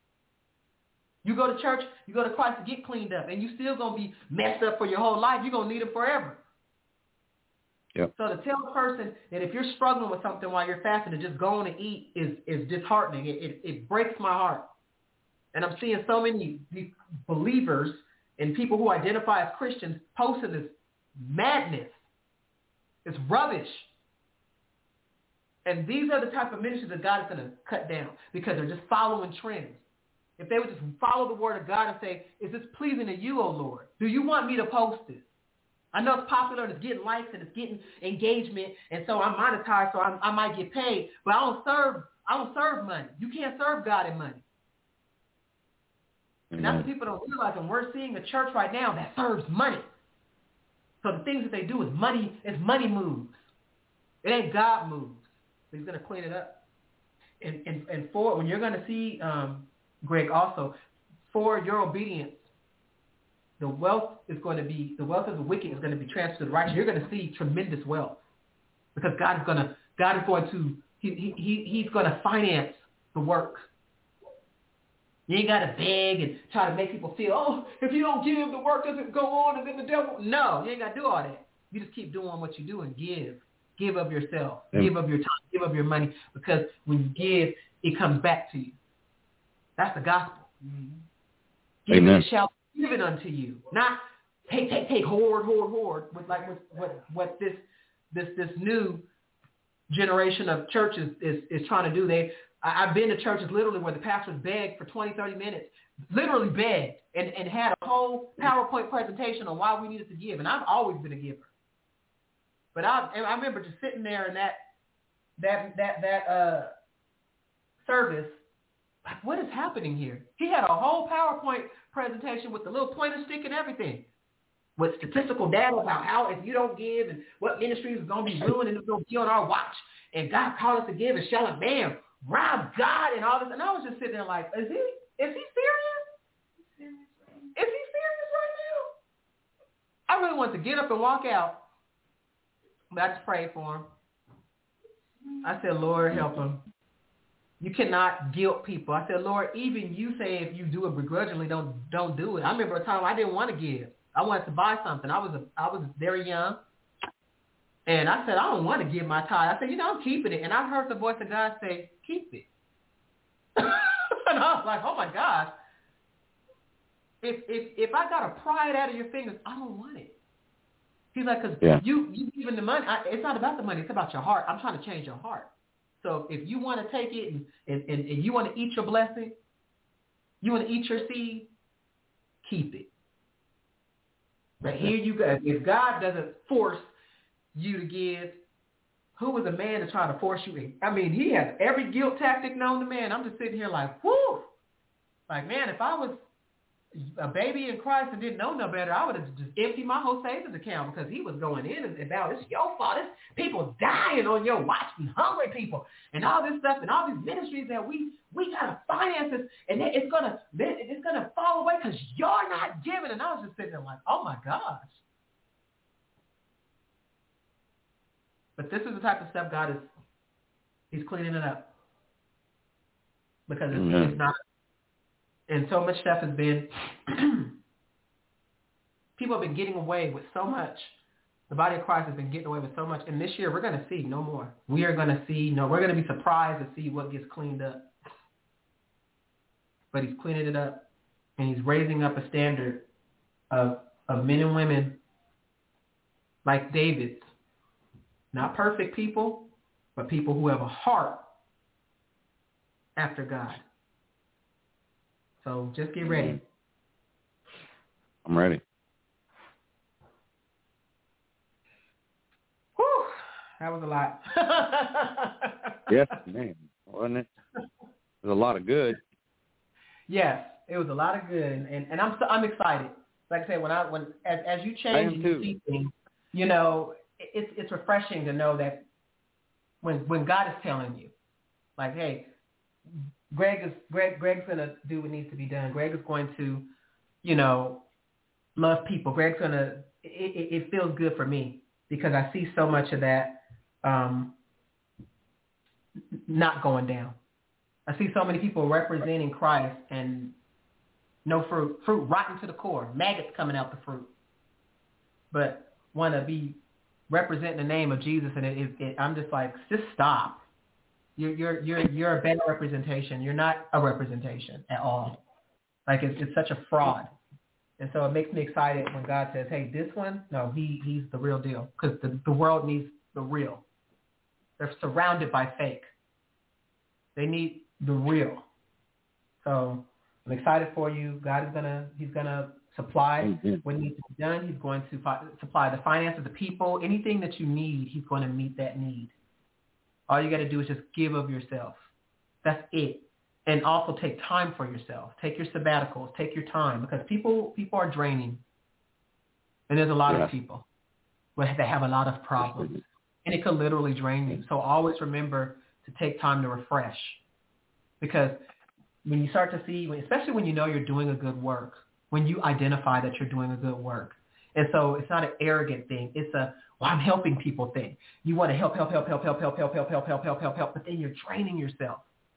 [SPEAKER 2] You go to church, you go to Christ to get cleaned up, and you still going to be messed up for your whole life. You're going to need him forever.
[SPEAKER 3] Yep.
[SPEAKER 2] So to tell a person that if you're struggling with something while you're fasting to just go on and eat is, is disheartening. It, it, it breaks my heart. And I'm seeing so many believers and people who identify as Christians posting this madness. It's rubbish. And these are the type of ministries that God is going to cut down because they're just following trends. If they would just follow the word of God and say, is this pleasing to you, O Lord? Do you want me to post this? I know it's popular and it's getting likes and it's getting engagement, and so I'm monetized, so I'm, I might get paid. But I don't serve. I don't serve money. You can't serve God in money. And that's what people don't realize. And we're seeing a church right now that serves money. So the things that they do is money. It's money moves. It ain't God moves. He's going to clean it up. And and and for when you're going to see, um, Greg, also for your obedience, the wealth is going to be, the wealth of the wicked is going to be transferred to the righteous. You're going to see tremendous wealth because God is going to, God is going to, he, he, he's going to finance the work. You ain't got to beg and try to make people feel, oh, if you don't give, the work doesn't go on and then the devil. No, you ain't got to do all that. You just keep doing what you do and give. Give of yourself. Yeah. Give of your time. Give of your money because when you give, it comes back to you. That's the gospel. Mm-hmm. Give
[SPEAKER 3] Amen.
[SPEAKER 2] and it shall be given unto you. Not take, take, take, hoard, hoard, hoard. With like with, what what this this this new generation of churches is, is trying to do. They I, I've been to churches literally where the pastors begged for twenty, thirty minutes, literally begged and, and had a whole PowerPoint presentation on why we needed to give. And I've always been a giver. But I I remember just sitting there in that that that that uh, service. Like, what is happening here? He had a whole PowerPoint presentation with the little pointer stick and everything, with statistical data about how if you don't give and what ministries is going to be ruined and it's going to be on our watch. And God called us to give and shall a man rob God and all this. And I was just sitting there like, is he is he serious? Is he serious right now? I really want to get up and walk out, but I just prayed for him. I said, Lord, help him. You cannot guilt people. I said, Lord, even you say if you do it begrudgingly, don't don't do it. I remember a time I didn't want to give. I wanted to buy something. I was a, I was very young, and I said, I don't want to give my tithe. I said, you know, I'm keeping it. And I heard the voice of God say, keep it. And I was like, oh my gosh. If if if I gotta pry it out of your fingers, I don't want it. He's like, because yeah. you you giving the money. I, it's not about the money. It's about your heart. I'm trying to change your heart. So if you want to take it and, and, and, and you want to eat your blessing, you want to eat your seed, keep it. But here you go. If God doesn't force you to give, who is a man to try to force you in? I mean, he has every guilt tactic known to man. I'm just sitting here like, whoo. Like, man, if I was a baby in Christ and didn't know no better, I would have just emptied my whole savings account because he was going in and about, it's your fault. It's people dying on your watch, these hungry people, and all this stuff, and all these ministries that we we gotta finance this, and it's gonna it's gonna fall away because you're not giving. And I was just sitting there like, oh my gosh. But this is the type of stuff God is He's cleaning it up because it's, mm-hmm. it's not. And so much stuff has been, people have been getting away with so much. The body of Christ has been getting away with so much. And this year we're going to see no more. We are going to see, no, we're going to be surprised to see what gets cleaned up. But he's cleaning it up. And he's raising up a standard of, of men and women like David's. Not perfect people, but people who have a heart after God. So just get ready.
[SPEAKER 3] I'm ready.
[SPEAKER 2] Whew, that was a lot.
[SPEAKER 3] Yes, man, wasn't it? It was a lot of good.
[SPEAKER 2] Yes, it was a lot of good, and, and, and I'm so, I'm excited. Like I said, when I when as as you change and you see things, you know, it's it's refreshing to know that when when God is telling you, like, hey, Greg is Greg. Greg's gonna do what needs to be done. Greg is going to, you know, love people. Greg's gonna. It, it, it feels good for me because I see so much of that um, not going down. I see so many people representing Christ and no fruit, fruit rotten to the core, maggots coming out the fruit, but want to be representing the name of Jesus. And it, it, it, I'm just like, just stop. You're you're you're you're a better representation. You're not a representation at all. Like it's it's such a fraud, and so it makes me excited when God says, "Hey, this one, no, he he's the real deal." Because the the world needs the real. They're surrounded by fake. They need the real. So I'm excited for you. God is gonna he's gonna supply mm-hmm. what needs to be done. He's going to fi- supply the finances, the people, anything that you need. He's going to meet that need. All you got to do is just give of yourself. That's it. And also take time for yourself. Take your sabbaticals. Take your time because people people are draining. And there's a lot yeah. of people that have a lot of problems. And it could literally drain you. So always remember to take time to refresh. Because when you start to see, especially when you know you're doing a good work, when you identify that you're doing a good work. And so it's not an arrogant thing. It's a, well, I'm helping people thing. You want to help, help, help, help, help, help, help, help, help, help, help, help, help, but then you're draining yourself.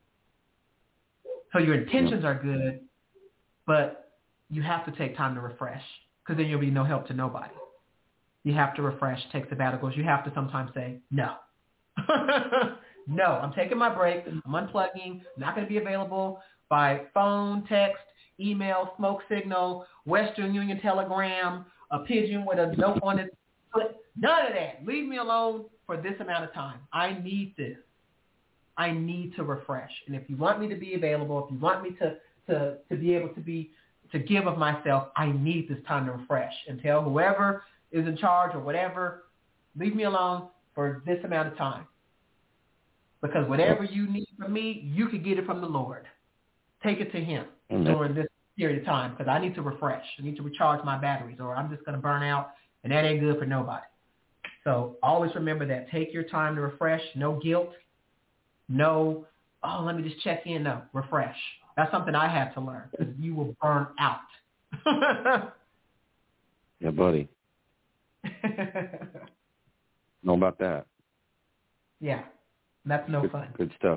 [SPEAKER 2] So your intentions are good, but you have to take time to refresh because then you'll be no help to nobody. You have to refresh, take sabbaticals. You have to sometimes say, no. No, I'm taking my break. I'm unplugging. I'm not going to be available by phone, text, email, smoke signal, Western Union telegram, a pigeon with a note on it. None of that. Leave me alone for this amount of time. I need this. I need to refresh. And if you want me to be available, if you want me to, to, to be able to be, to give of myself, I need this time to refresh and tell whoever is in charge or whatever, leave me alone for this amount of time. Because whatever you need from me, you can get it from the Lord. Take it to him mm-hmm. during this period of time because I need to refresh. I need to recharge my batteries or I'm just going to burn out, and that ain't good for nobody. So always remember that. Take your time to refresh. No guilt. No, oh, let me just check in. No, refresh. That's something I had to learn because you will burn out.
[SPEAKER 3] Yeah, buddy. Know about that.
[SPEAKER 2] Yeah. That's no
[SPEAKER 3] good,
[SPEAKER 2] fun.
[SPEAKER 3] Good stuff.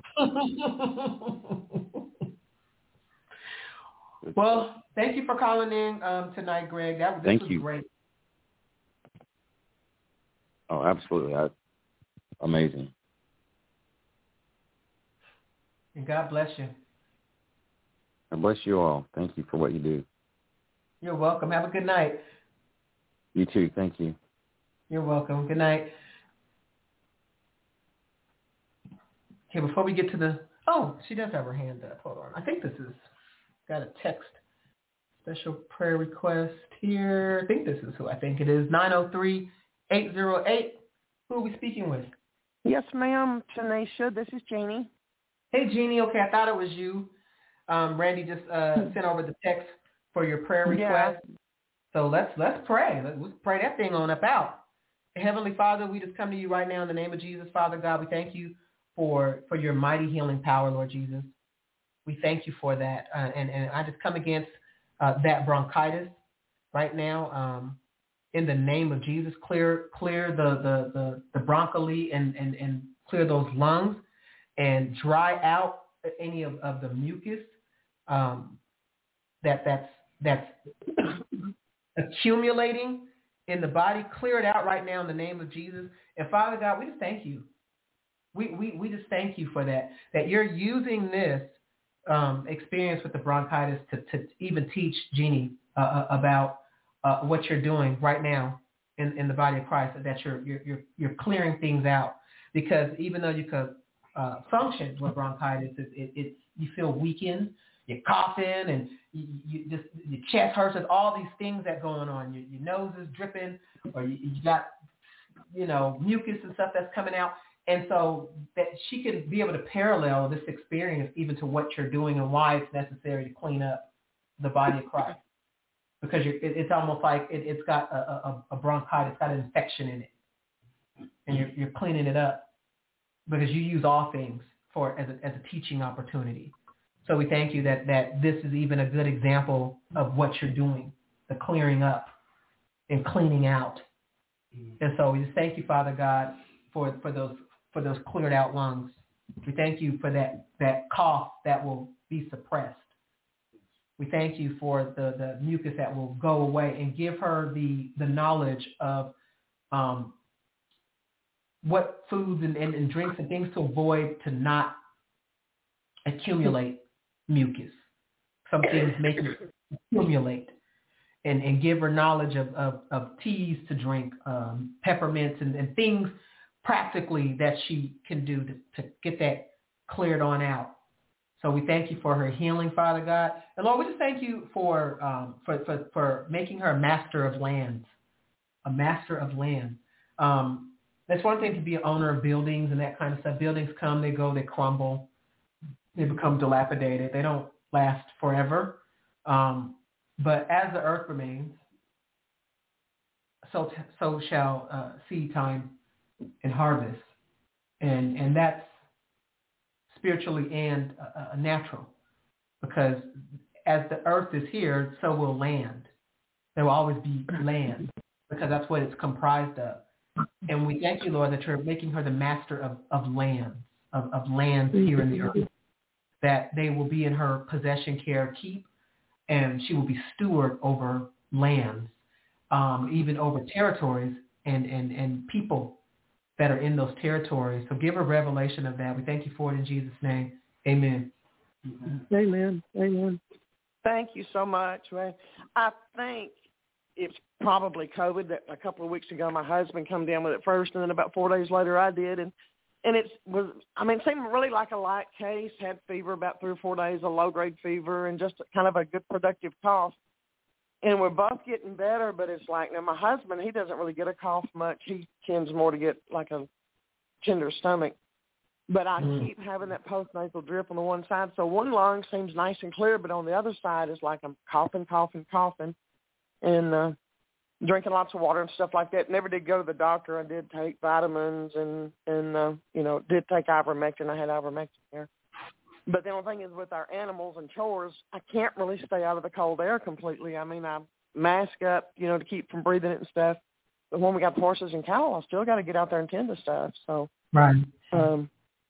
[SPEAKER 2] Well, thank you for calling in um, tonight, Greg. That this
[SPEAKER 3] thank
[SPEAKER 2] was
[SPEAKER 3] you.
[SPEAKER 2] great.
[SPEAKER 3] Oh, absolutely. I, amazing.
[SPEAKER 2] And God bless you.
[SPEAKER 3] God bless you all. Thank you for what you do.
[SPEAKER 2] You're welcome. Have a good night.
[SPEAKER 3] You too. Thank you.
[SPEAKER 2] You're welcome. Good night. Okay, before we get to the... Oh, she does have her hand up. Hold on. I think this is... Got a text. Special prayer request here. I think this is who I think it is. nine oh three, eight oh eight. Who are we speaking with?
[SPEAKER 4] Yes, ma'am, Tanisha. This is Jeannie.
[SPEAKER 2] Hey, Jeannie. Okay, I thought it was you. Um, Randy just uh, sent over the text for your prayer request.
[SPEAKER 4] Yeah.
[SPEAKER 2] So let's let's pray. Let's, let's pray that thing on up out. Heavenly Father, we just come to you right now in the name of Jesus, Father God. We thank you for for your mighty healing power, Lord Jesus. We thank you for that. Uh, and, and I just come against uh, that bronchitis right now. Um, in the name of Jesus, clear clear the the the, the bronchi and, and, and clear those lungs and dry out any of, of the mucus um, that that's that's accumulating in the body. Clear it out right now in the name of Jesus. And Father God, we just thank you. We we we just thank you for that, that you're using this um, experience with the bronchitis to, to even teach Jeannie uh, about uh, what you're doing right now in, in the body of Christ, that you're, you're, you're, you're clearing things out. Because even though you could uh, function with bronchitis, it, it, it's, you feel weakened, you're coughing, and you, you just your chest hurts. There's all these things that going on. Your, your nose is dripping, or you, you got, you know, mucus and stuff that's coming out. And so that she could be able to parallel this experience even to what you're doing and why it's necessary to clean up the body of Christ. Because you're, it, it's almost like it, it's got a, a, a bronchitis, it's got an infection in it. And you're, you're cleaning it up because you use all things for as a, as a teaching opportunity. So we thank you that, that this is even a good example of what you're doing, the clearing up and cleaning out. And so we just thank you, Father God, for, for those for those cleared out lungs. We thank you for that, that cough that will be suppressed. We thank you for the, the mucus that will go away, and give her the, the knowledge of um, what foods and, and, and drinks and things to avoid to not accumulate mucus. Some things make it accumulate. And, and give her knowledge of, of, of teas to drink, um, peppermints and, and things practically that she can do to, to get that cleared on out. So we thank you for her healing, Father God. And Lord, we just thank you for, um, for, for, for making her a master of lands, a master of land. Um, that's one thing to be an owner of buildings and that kind of stuff. Buildings come, they go, they crumble, they become dilapidated. They don't last forever. Um, but as the earth remains, so so shall uh, seed time and harvest, and and that's spiritually and uh, natural, because as the earth is here, so will land. There will always be land, because that's what it's comprised of. And we thank you, Lord, that you're making her the master of, of lands, of, of lands here in the earth, that they will be in her possession, care, keep, and she will be steward over lands, um, even over territories and, and, and people that are in those territories. So give her revelation of that. We thank you for it in Jesus' name. Amen.
[SPEAKER 4] Amen. Amen. Thank you so much, man. I think it's probably COVID that a couple of weeks ago my husband come down with it first, and then about four days later I did. And and it was, I mean, it seemed really like a light case, had fever about three or four days, a low-grade fever, and just kind of a good productive cough. And we're both getting better, but it's like, now my husband, he doesn't really get a cough much. He tends more to get like a tender stomach. But I mm. keep having that postnasal drip on the one side. So one lung seems nice and clear, but on the other side is like I'm coughing, coughing, coughing, and uh, drinking lots of water and stuff like that. Never did go to the doctor. I did take vitamins and, and uh, you know, did take ivermectin. I had ivermectin there. But the only thing is with our animals and chores, I can't really stay out of the cold air completely. I mean, I mask up, you know, to keep from breathing it and stuff. But when we got horses and cattle, I still got to get out there and tend to stuff. So,
[SPEAKER 2] right.
[SPEAKER 4] Um,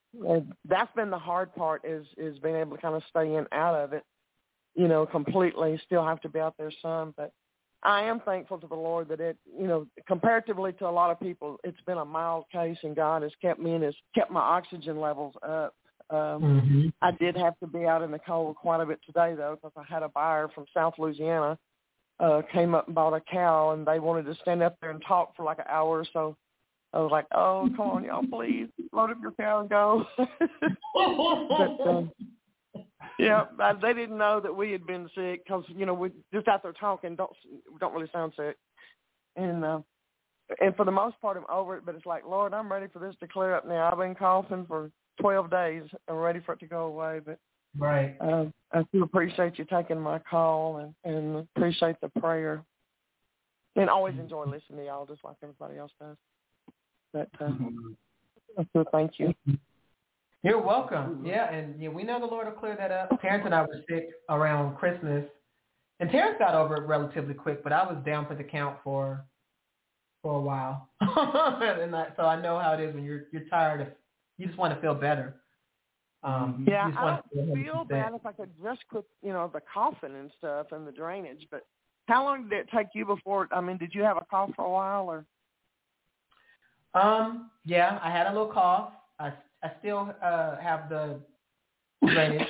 [SPEAKER 4] and that's been the hard part is is being able to kind of stay in out of it, you know, completely. Still have to be out there some, but I am thankful to the Lord that it, you know, comparatively to a lot of people, it's been a mild case, and God has kept me and has kept my oxygen levels up. Um, mm-hmm. I did have to be out in the cold quite a bit today, though, because I had a buyer from South Louisiana uh, came up and bought a cow, and they wanted to stand up there and talk for like an hour or so. I was like, oh, come on, y'all, please, load up your cow and go. but, um, yeah, they didn't know that we had been sick because, you know, we just out there talking, don't don't really sound sick. And uh, and for the most part, I'm over it, but it's like, Lord, I'm ready for this to clear up now. I've been coughing for twelve days. I'm ready for it to go away. But
[SPEAKER 2] right.
[SPEAKER 4] Uh, I do appreciate you taking my call and, and appreciate the prayer. And always enjoy listening to y'all just like everybody else does. But uh, so thank you.
[SPEAKER 2] You're welcome. Yeah, and yeah, we know the Lord will clear that up. Terrence and I were sick around Christmas, and Terrence got over it relatively quick, but I was down for the count for for a while. and I, so I know how it is when you're you're tired of, you just want to feel better. Um,
[SPEAKER 4] yeah, I don't feel, feel bad if I could just quit, you know, the coughing and stuff and the drainage. But how long did it take you before? I mean, did you have a cough for a while or?
[SPEAKER 2] Um. Yeah, I had a little cough. I I still uh, have the drainage.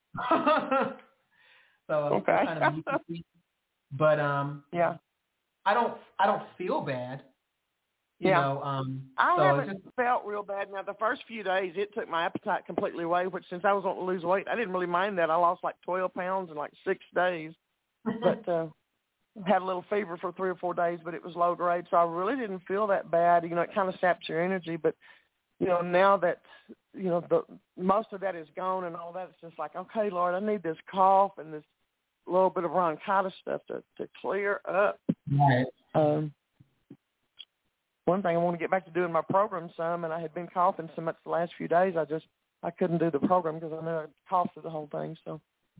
[SPEAKER 2] so
[SPEAKER 4] okay.
[SPEAKER 2] kind of but um.
[SPEAKER 4] Yeah.
[SPEAKER 2] I don't I don't feel bad. You
[SPEAKER 4] yeah.
[SPEAKER 2] know, um,
[SPEAKER 4] I
[SPEAKER 2] so
[SPEAKER 4] haven't
[SPEAKER 2] just,
[SPEAKER 4] felt real bad. Now, the first few days, it took my appetite completely away, which since I was wanting to lose weight, I didn't really mind that. I lost like twelve pounds in like six days. but uh, had a little fever for three or four days, but it was low grade, so I really didn't feel that bad. You know, it kind of saps your energy. But, you know, now that, you know, the most of that is gone and all that, it's just like, okay, Lord, I need this cough and this little bit of bronchitis stuff to, to clear up.
[SPEAKER 2] Right.
[SPEAKER 4] Um, one thing I want to get back to doing my program some, and I had been coughing so much the last few days, I just, I couldn't do the program because I knew I'd cough through the whole thing, so.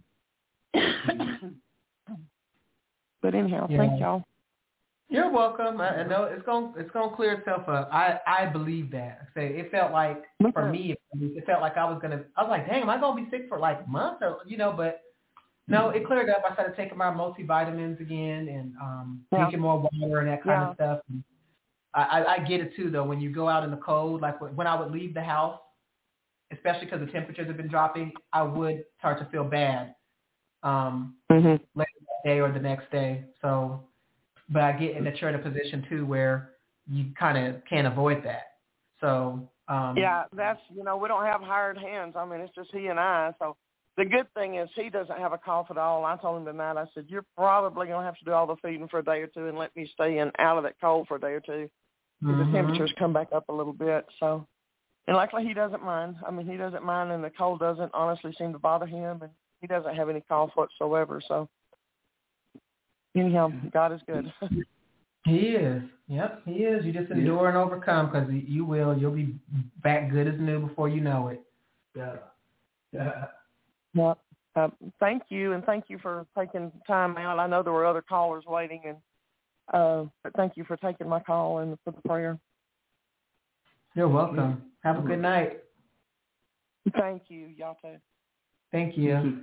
[SPEAKER 4] But anyhow, yeah. Thank y'all.
[SPEAKER 2] You're welcome. I, I know it's going it's going to clear itself up. I, I believe that. I say it felt like, for me, it felt like I was going to, I was like, dang, am I going to be sick for like months or, you know, but no, it cleared up. I started taking my multivitamins again and um, yeah. drinking more water and that kind yeah. of stuff. And I, I get it too, though, when you go out in the cold, like when I would leave the house, especially because the temperatures have been dropping, I would start to feel bad um, mm-hmm. later that day or the next day. So, but I get in that you're in a position, too, where you kind of can't avoid that. So, um,
[SPEAKER 4] yeah, that's, you know, we don't have hired hands. I mean, it's just he and I. So the good thing is he doesn't have a cough at all. I told him tonight, I said, you're probably going to have to do all the feeding for a day or two and let me stay in out of that cold for a day or two. Mm-hmm. The temperatures come back up a little bit. So, and luckily he doesn't mind. I mean, he doesn't mind, and the cold doesn't honestly seem to bother him, and he doesn't have any cough whatsoever. So, anyhow, God is good.
[SPEAKER 2] He is. Yep, he is. You just endure and overcome because you will. You'll be back good as new before you know it. Yeah.
[SPEAKER 4] Yeah. Well, uh, thank you, and thank you for taking time out. I know there were other callers waiting, and uh, but thank you for taking my call and for the prayer.
[SPEAKER 2] You're welcome. Have a good night.
[SPEAKER 4] Thank you. Y'all too.
[SPEAKER 2] Thank you. Thank you.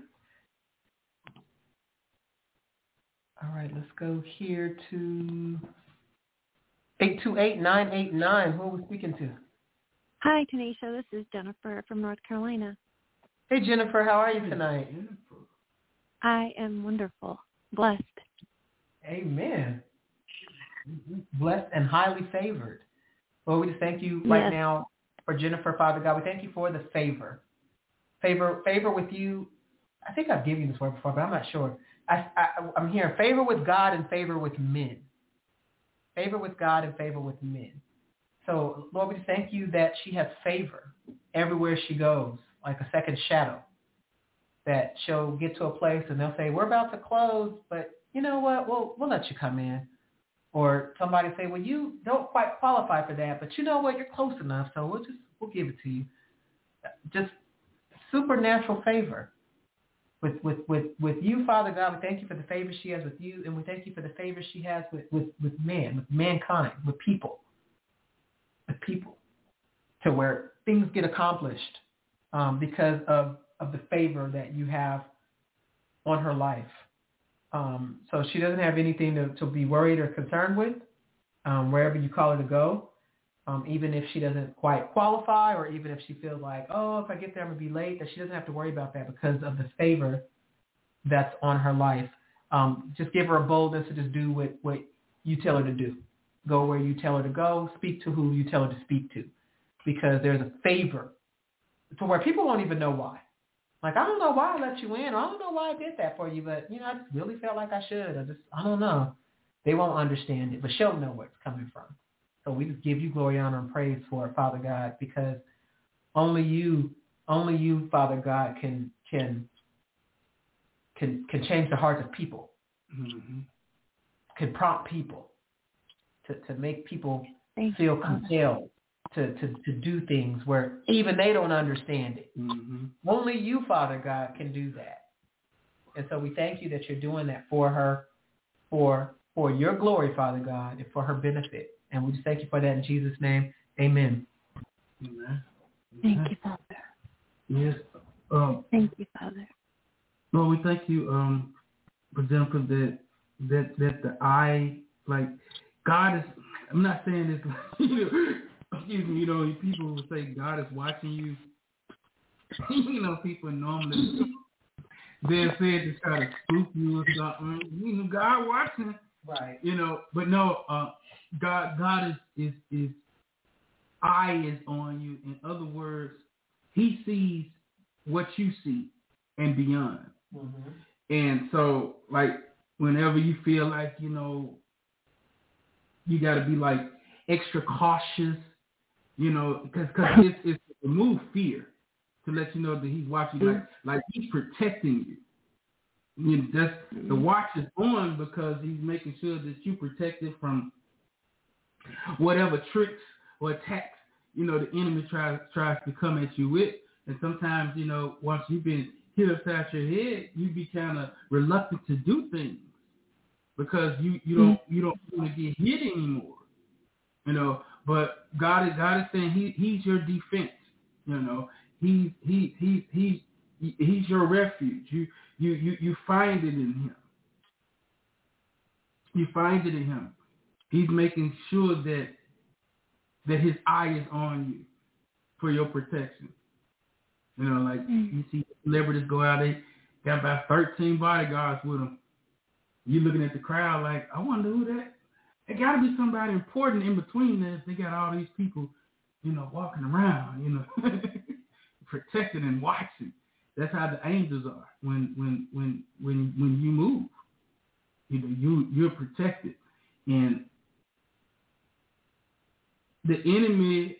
[SPEAKER 2] All right, let's go here to eight two eight, nine eight nine. Who are we speaking to?
[SPEAKER 5] Hi, Tanisha. This is Jennifer from North Carolina.
[SPEAKER 2] Hey, Jennifer. How are you tonight?
[SPEAKER 5] I am wonderful. Blessed.
[SPEAKER 2] Amen. Blessed and highly favored. Well, we just thank you right yes. now for Jennifer, Father God. We thank you for the favor. Favor favor with you. I think I've given you this word before, but I'm not sure. I, I, I'm hearing favor with God and favor with men. Favor with God and favor with men. So, Lord, we just thank you that she has favor everywhere she goes, like a second shadow, that she'll get to a place and they'll say, we're about to close, but you know what? We'll, we'll let you come in. Or somebody say, well, you don't quite qualify for that, but you know what? You're close enough, so we'll just we'll give it to you. Just supernatural favor with with with with you, Father God. We thank you for the favor she has with you, and we thank you for the favor she has with with with men, with mankind, with people, with people, to where things get accomplished um, because of, of the favor that you have on her life. Um, so she doesn't have anything to, to be worried or concerned with um, wherever you call her to go, um, even if she doesn't quite qualify or even if she feels like, oh, if I get there, I'm going to be late, that she doesn't have to worry about that because of the favor that's on her life. Um, just give her a boldness to just do what, what you tell her to do. Go where you tell her to go. Speak to who you tell her to speak to, because there's a favor to where people won't even know why. Like, I don't know why I let you in. I don't know why I did that for you, but, you know, I just really felt like I should. I just, I don't know. They won't understand it, but she'll know where it's coming from. So we just give you glory, honor, and praise for it, Father God, because only you, only you, Father God, can can can can change the hearts of people, mm-hmm. can prompt people to, to make people Thank feel compelled to, to, to do things where even they don't understand it. Mm-hmm. Only you, Father God, can do that. And so we thank you that you're doing that for her, for for your glory, Father God, and for her benefit. And we just thank you for that in Jesus' name. Amen.
[SPEAKER 1] Amen.
[SPEAKER 5] Thank you, Father.
[SPEAKER 1] Yes. Um,
[SPEAKER 5] thank you, Father.
[SPEAKER 1] Lord, we thank you, um, for Jennifer, that that that the eye, like God is. I'm not saying this. You know, excuse me. You know, people will say God is watching you. You know, people normally they're said to try to spook you or something. You know, God watching.
[SPEAKER 2] Right.
[SPEAKER 1] You know, but no, uh, God, God is, is, is, eye is on you. In other words, he sees what you see and beyond. Mm-hmm. And so, like, whenever you feel like, you know, you got to be, like, extra cautious, you know, because it's, it's to remove fear, to let you know that he's watching, like, like he's protecting you. You know, that's, the watch is on because he's making sure that you're protected from whatever tricks or attacks, you know, the enemy tries tries to come at you with. And sometimes, you know, once you've been hit upside your head, you be kind of reluctant to do things because you, you don't you don't want to get hit anymore, you know. But God is God is saying he he's your defense, you know. He he he he he's your refuge. You you you you find it in him. You find it in him. He's making sure that that his eye is on you for your protection. You know, like mm. you see celebrities go out, they got about thirteen bodyguards with them. You looking at the crowd like, I wonder who that. It got to be somebody important in between there. They got all these people, you know, walking around, you know, protecting and watching. That's how the angels are. When when when when when you move, you know, you you're protected. And the enemy,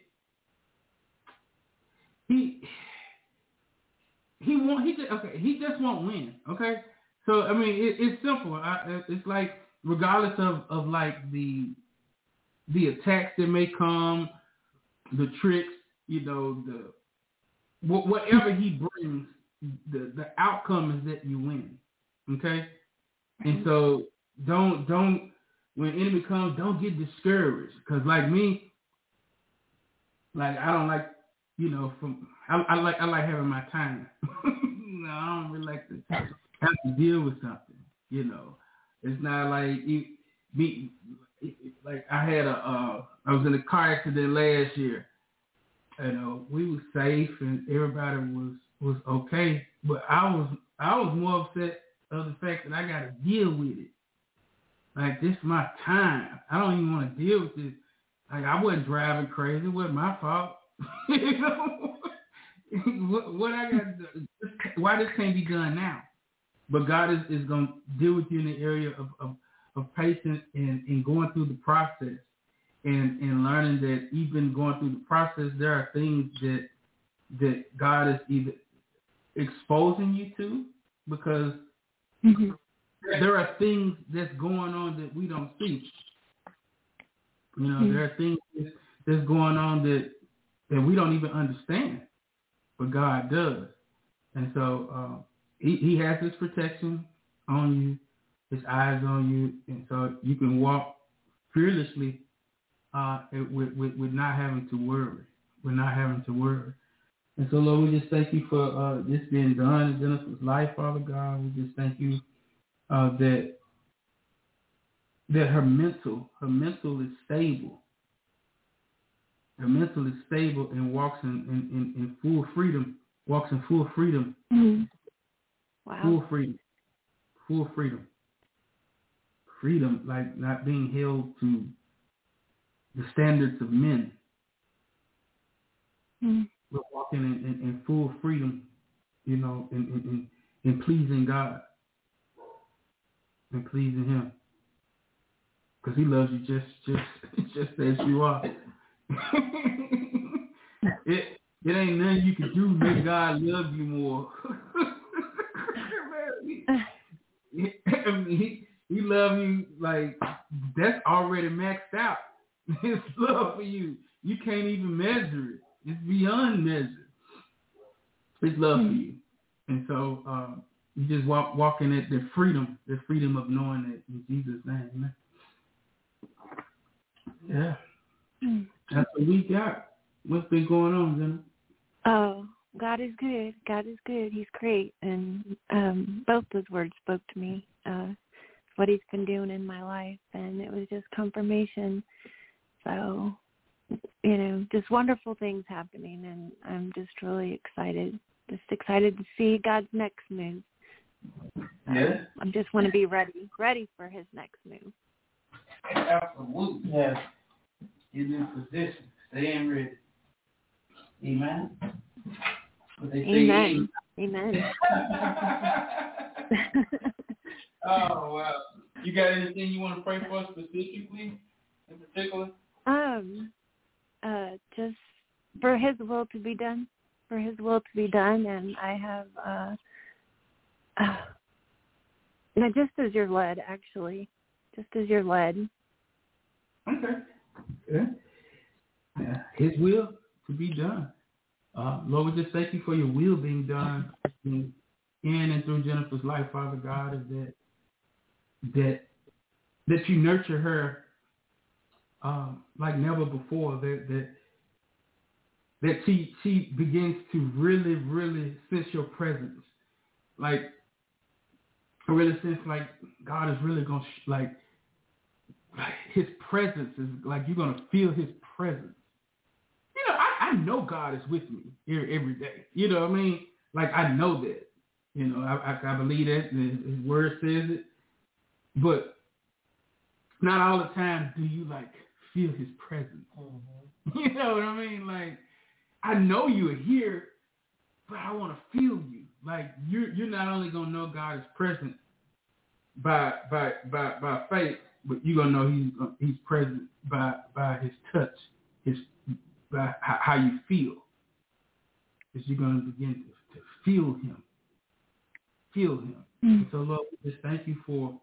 [SPEAKER 1] he he won't. He just, okay. He just won't win. Okay. So I mean, it, it's simple. I, it's like regardless of, of like the the attacks that may come, the tricks, you know, the whatever he brings, the the outcome is that you win. Okay. And so don't don't when enemy comes, don't get discouraged. Because like me, like I don't like, you know, from I, I like I like having my time. You know, I don't really like to have to deal with something. You know, it's not like you me. Like I had a uh, I was in a car accident last year. You know, we were safe and everybody was was okay, but I was I was more upset of the fact that I got to deal with it. Like, this is my time. I don't even want to deal with this. Like, I wasn't driving crazy. It wasn't my fault. You know? what, what I got to do, why this can't be done now? But God is, is going to deal with you in the area of, of, of patience and, and going through the process and, and learning that even going through the process, there are things that that God is either exposing you to because mm-hmm. there are things that's going on that we don't see. You know, mm-hmm. there are things that's going on that that we don't even understand, but God does. And so uh, he, he has his protection on you, his eyes on you, and so you can walk fearlessly uh, with, with, with not having to worry. with not having to worry. And so, Lord, we just thank you for uh, this being done in Jennifer's life, Father God. We just thank you uh, that that her mental, her mental is stable. Her mental is stable and walks in, in, in, in full freedom, walks in full freedom.
[SPEAKER 5] Mm-hmm. Wow.
[SPEAKER 1] Full freedom. Full freedom. Freedom, like not being held to the standards of men.
[SPEAKER 5] Mm-hmm.
[SPEAKER 1] We're walking in, in, in full freedom, you know, in, in, in, in pleasing God and pleasing Him. Because He loves you just just just as you are. it it ain't nothing you can do to make God love you more. I mean, he he loves you like that's already maxed out. His love for you, you can't even measure it. It's beyond measure. His love mm-hmm. for you, and so um, you just walk walking at the freedom, the freedom of knowing that in Jesus' name, amen. Yeah. That's what we got. What's been going on, Jenna?
[SPEAKER 5] Oh, God is good. God is good. He's great. And um, both those words spoke to me, uh, what He's been doing in my life. And it was just confirmation. So, you know, just wonderful things happening. And I'm just really excited. Just excited to see God's next move.
[SPEAKER 1] Yeah.
[SPEAKER 5] I just want to be ready, ready for His next move.
[SPEAKER 1] Absolutely. Yeah. Get in position. Staying ready. Amen.
[SPEAKER 5] Amen. Amen.
[SPEAKER 1] Oh, wow. You got anything you want to pray for specifically, in particular?
[SPEAKER 5] Um, uh, just for His will to be done. For His will to be done. And I have, uh, uh, you know, just as you're led, actually. Just as you're led.
[SPEAKER 1] Okay. Yeah. Yeah. His will to be done. Uh, Lord, we just thank you for your will being done in, in and through Jennifer's life, Father God, is that that that you nurture her um, like never before. That that that she she begins to really really sense your presence, like I really sense like God is really gonna sh- like. Like His presence is like you're gonna feel His presence. You know, I, I know God is with me every, every day. You know what I mean? Like I know that. You know, I, I, I believe that His Word says it. But not all the time do you like feel His presence. Mm-hmm. You know what I mean? Like I know you are here, but I want to feel you. Like you're you're not only gonna know God is present by by by by faith. But you're gonna know he's he's present by by his touch, his by how you feel. Because you're gonna begin to, to feel him, feel him. Mm-hmm. And so Lord, we just thank you for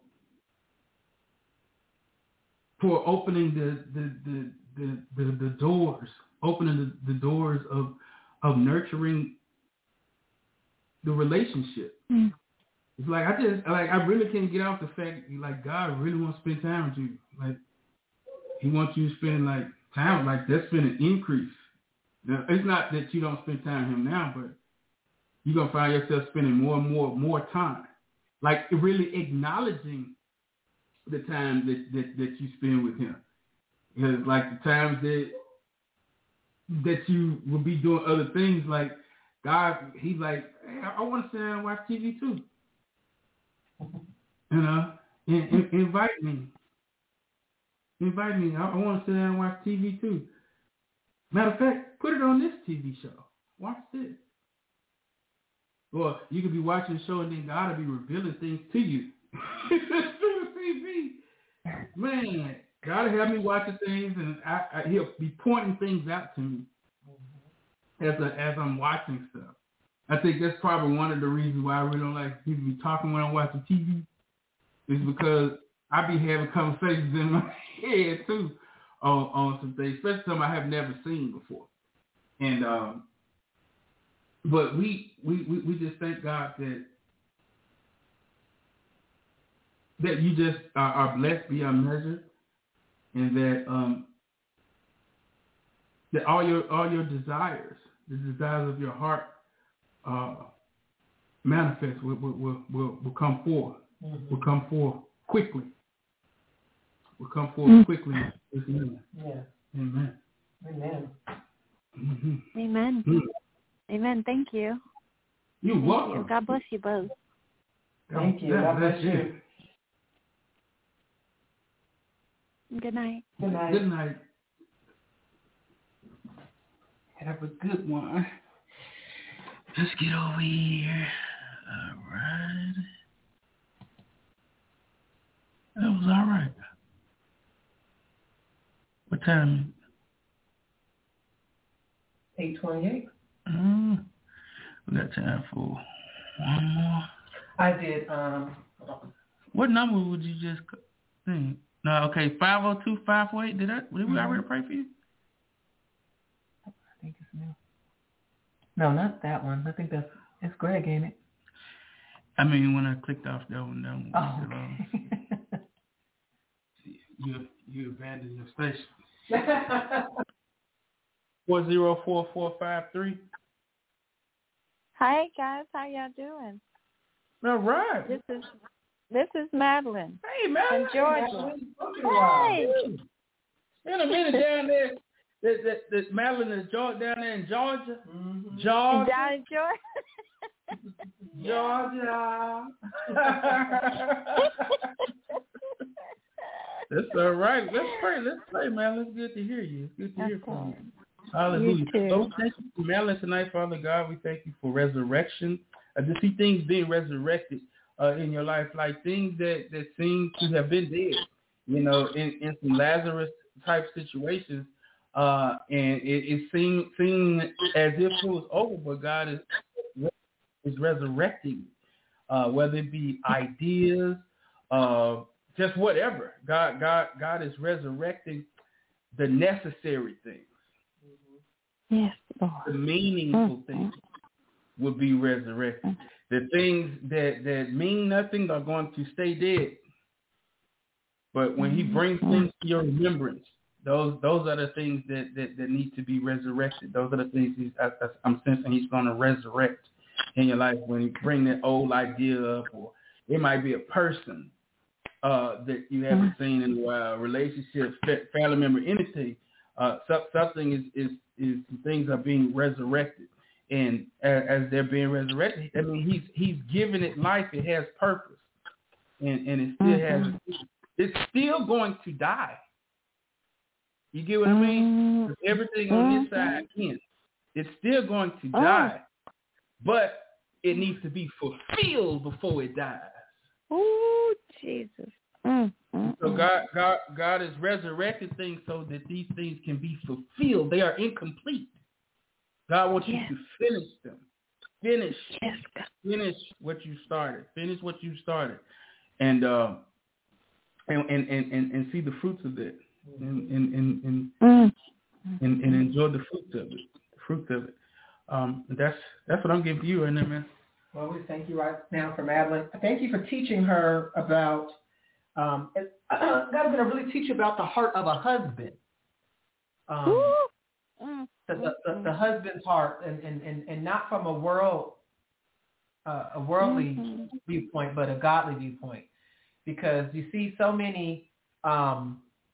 [SPEAKER 1] for opening the the the the, the, the doors, opening the, the doors of of nurturing the relationship. Mm-hmm. It's like I just like I really can't get off the fact like God really wants to spend time with you. Like He wants you to spend like time like that's been an increase. Now, it's not that you don't spend time with Him now, but you're gonna find yourself spending more and more more time. Like really acknowledging the time that, that, that you spend with Him. Because like the times that that you will be doing other things, like God, He's like, hey, I, I want to sit down and watch T V too. You know, in, in, invite me. Invite me. I, I want to sit down and watch T V too. Matter of fact, put it on this T V show. Watch this. Or you could be watching the show and then God will be revealing things to you. It's through the T V. Man, God will have me watching things and I, I, He'll be pointing things out to me as a, as I'm watching stuff. I think that's probably one of the reasons why I really don't like people be talking when I'm watching T V. Is because I be having conversations in my head too on, on some things, especially some I have never seen before. And um, but we, we we we just thank God that that you just are, are blessed beyond measure, and that um, that all your all your desires, the desires of your heart, uh, manifest will will, will will will come forth. Mm-hmm. Will come forth quickly. Will come forth mm-hmm. quickly. Amen.
[SPEAKER 2] Yeah.
[SPEAKER 1] Amen.
[SPEAKER 2] Amen.
[SPEAKER 5] Mm-hmm. Amen. Mm-hmm. Amen. Thank you.
[SPEAKER 1] You're
[SPEAKER 5] Thank
[SPEAKER 1] welcome.
[SPEAKER 5] You. God bless you both.
[SPEAKER 2] Thank you. God bless you.
[SPEAKER 5] Good night.
[SPEAKER 2] Good night.
[SPEAKER 1] Good night. Have a good one. Let's get over here. All right. That was all right. What time?
[SPEAKER 2] eight twenty-eight.
[SPEAKER 1] Uh, we got time for one more.
[SPEAKER 2] I did. Um.
[SPEAKER 1] What number would you just think? No, okay, five oh two, five four eight. Did I? Did we mm-hmm. already pray for you?
[SPEAKER 2] I think it's new. No, not that one. I think that's it's Greg, ain't it?
[SPEAKER 1] I mean, when I clicked off that one, that one.
[SPEAKER 2] Oh, okay.
[SPEAKER 1] you you abandoned your station. Four zero four four five three.
[SPEAKER 5] Hi guys, how y'all doing?
[SPEAKER 1] All right.
[SPEAKER 5] This is this is Madeline.
[SPEAKER 1] Hey, Madeline.
[SPEAKER 5] From Georgia.
[SPEAKER 2] Hey.
[SPEAKER 1] In a minute down there. That, that, that Madeline is down there in Georgia.
[SPEAKER 2] Mm-hmm.
[SPEAKER 1] Georgia.
[SPEAKER 5] Down in Georgia.
[SPEAKER 1] Georgia. That's all right. Let's pray. Let's pray, man. It's good to hear you. It's good to hear from you. Hallelujah. So thank you for Madeline tonight, Father God. We thank you for resurrection. Uh, to see things being resurrected uh, in your life, like things that, that seem to have been dead, you know, in, in some Lazarus type situations. Uh, and it, it seemed, seemed as if it was over, but God is is resurrecting, uh, whether it be ideas, uh, just whatever. God, God, God is resurrecting the necessary things.
[SPEAKER 5] Yes, Lord.
[SPEAKER 1] The meaningful mm-hmm. things will be resurrected. Mm-hmm. The things that, that mean nothing are going to stay dead. But when He brings mm-hmm. things to your remembrance, those those are the things that, that, that need to be resurrected. Those are the things he's, I, I'm sensing He's going to resurrect in your life when You bring that old idea up, or it might be a person uh, that you haven't mm-hmm. seen in a while, relationships, family member, anything. Uh, so, something is, is, is things are being resurrected. And as, as they're being resurrected, I mean, he's he's giving it life. It has purpose, and and it still mm-hmm. has. It's still going to die. You get what I mean? Mm-hmm. Everything on this side ends. It's still going to die, oh. but it needs to be fulfilled before it dies.
[SPEAKER 5] Oh, Jesus! Mm-hmm.
[SPEAKER 1] So God, God, God has resurrected things so that these things can be fulfilled. They are incomplete. God wants yes. you to finish them. Finish.
[SPEAKER 5] Yes, God.
[SPEAKER 1] Finish what you started. Finish what you started, and uh, and, and, and, and see the fruits of it, and and and and, mm-hmm. and, and enjoy the fruits of it. The fruits of it. Um, that's that's what I'm giving you right now, man.
[SPEAKER 2] Well, we thank you right now for Madeline. Thank you for teaching her about. Um, and, uh, God's going to really teach you about the heart of a husband. Um, the, the, the, the husband's heart, and, and, and, and not from a world, uh, a worldly mm-hmm. viewpoint, but a godly viewpoint. Because you see so many um,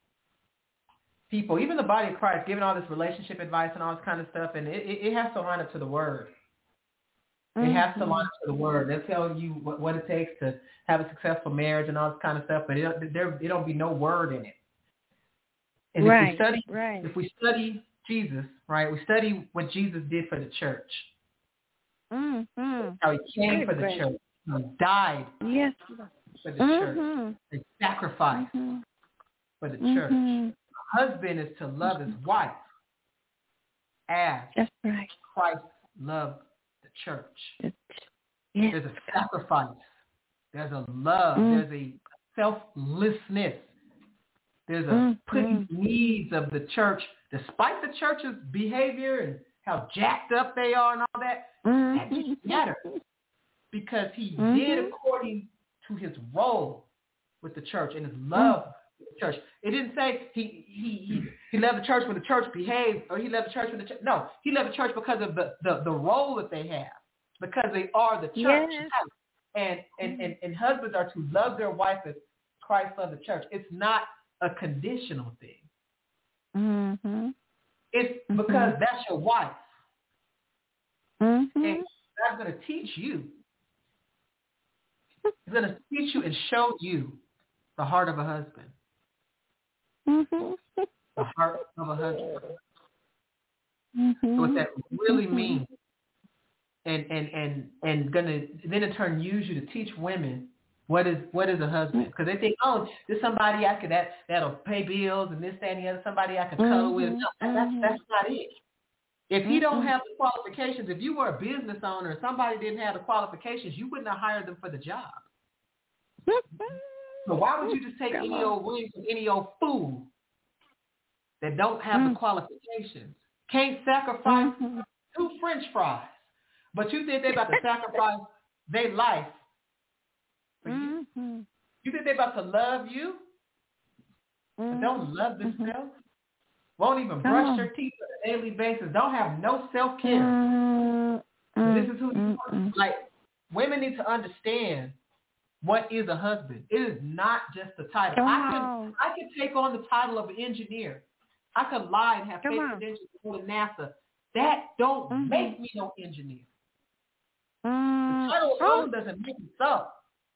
[SPEAKER 2] people, even the body of Christ, giving all this relationship advice and all this kind of stuff, and it, it, it has to line up to the Word. It has to line up to the Word. They'll tell you what, what it takes to have a successful marriage and all this kind of stuff, but it, there it don't be no Word in it. And
[SPEAKER 5] right,
[SPEAKER 2] if we study,
[SPEAKER 5] right.
[SPEAKER 2] if we study Jesus, right, we study what Jesus did for the church.
[SPEAKER 5] Mm-hmm.
[SPEAKER 2] How He came Good, for the great. church. He died
[SPEAKER 5] yes.
[SPEAKER 2] for the
[SPEAKER 5] mm-hmm.
[SPEAKER 2] church. He sacrificed mm-hmm. for the church.
[SPEAKER 5] Mm-hmm.
[SPEAKER 2] The husband is to love his wife as
[SPEAKER 5] That's right.
[SPEAKER 2] Christ loved the church.
[SPEAKER 5] Yes.
[SPEAKER 2] There's a sacrifice. There's a love. Mm. There's a selflessness. There's a mm. putting mm. needs of the church, despite the church's behavior and how jacked up they are and all that. Mm. That didn't matter because he mm-hmm. did according to his role with the church and his love mm. the church. It didn't say he he he, he left the church when the church behaved, or he left the church when the church. No, he left the church because of the, the, the role that they have, because they are the church.
[SPEAKER 5] Yes.
[SPEAKER 2] And, and, and, and husbands are to love their wife as Christ loved the church. It's not a conditional thing.
[SPEAKER 5] Mm-hmm.
[SPEAKER 2] It's
[SPEAKER 5] mm-hmm.
[SPEAKER 2] because that's your wife.
[SPEAKER 5] Mm-hmm.
[SPEAKER 2] And God's going to teach you. He's going to teach you and show you the heart of a husband.
[SPEAKER 5] Mm-hmm.
[SPEAKER 2] The heart of a husband.
[SPEAKER 5] Mm-hmm.
[SPEAKER 2] What that really
[SPEAKER 5] mm-hmm.
[SPEAKER 2] means. And and and and gonna then in turn use you to teach women what is what is a husband, because they think, oh, there's somebody I could that that'll pay bills and this that and the other, somebody I could cuddle with. No, that's that's not it. If he don't have the qualifications, if you were a business owner and somebody didn't have the qualifications, you wouldn't have hired them for the job. So why would you just take any old ring from any old fool that don't have mm. the qualifications? Can't sacrifice mm-hmm. two French fries. But you think they're about to sacrifice their life for you? Mm-hmm. You think they're about to love you, mm-hmm. but don't love themselves? Won't even brush oh. their teeth on a daily basis. Don't have no self-care. Mm-hmm. This is who you are. Like, women need to understand what is a husband. It is not just the title.
[SPEAKER 5] Come
[SPEAKER 2] I can
[SPEAKER 5] on.
[SPEAKER 2] I can take on the title of an engineer. I could lie and have fake credentials to go to NASA. That don't mm-hmm. make me no engineer. The title alone doesn't make it so.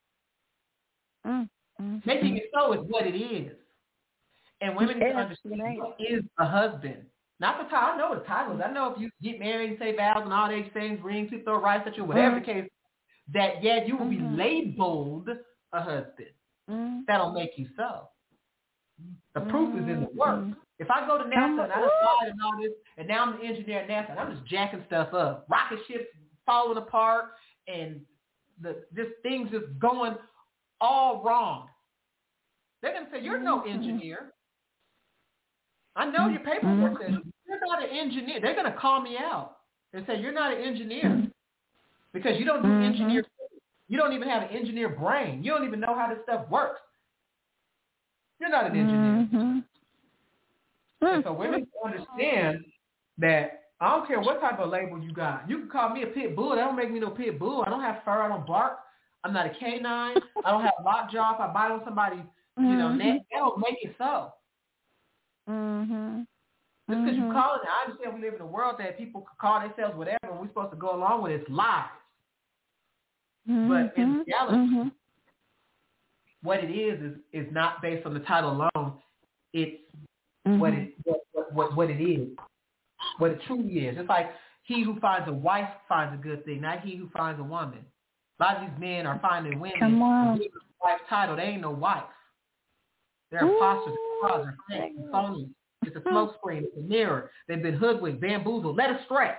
[SPEAKER 2] Mm-hmm. Making it so is what it is. And women need to understand right. what is a husband. Not the title. I know the titles. I know if you get married and say vows and all these things, rings, people throw rice at you, whatever mm-hmm. the case, that, yeah, you will mm-hmm. be labeled a husband. Mm-hmm. That'll make you so. The proof mm-hmm. is in the work. If I go to NASA and I applied and all this, and now I'm the engineer at NASA, and I'm just jacking stuff up, rocket ships falling apart, and the this thing's just going all wrong. They're going to say, you're no engineer. I know your paperwork says you're not an engineer. They're going to call me out and say, you're not an engineer because you don't do mm-hmm. engineer. You don't even have an engineer brain. You don't even know how this stuff works. You're not an engineer. Mm-hmm. And so women understand that I don't care what type of label you got. You can call me a pit bull. That don't make me no pit bull. I don't have fur. I don't bark. I'm not a canine. I don't have lockjaw. If I bite on somebody's, you know, mm-hmm. neck, that don't make it so. Mm-hmm. Just because mm-hmm. you call it, I understand we live in a world that people can call themselves whatever, and we're supposed to go along with it. It's lies. Mm-hmm. But in reality, mm-hmm. what it is is is not based on the title alone. It's mm-hmm. what it what, what what it is. What it truly is. It's like he who finds a wife finds a good thing, not he who finds a woman. A lot of these men are finding women
[SPEAKER 5] Come on.
[SPEAKER 2] with a wife title. They ain't no wife. They're imposters, frauds, they're fake, phony. It's a smoke screen. It's a mirror. They've been hoodwinked, bamboozled, led astray.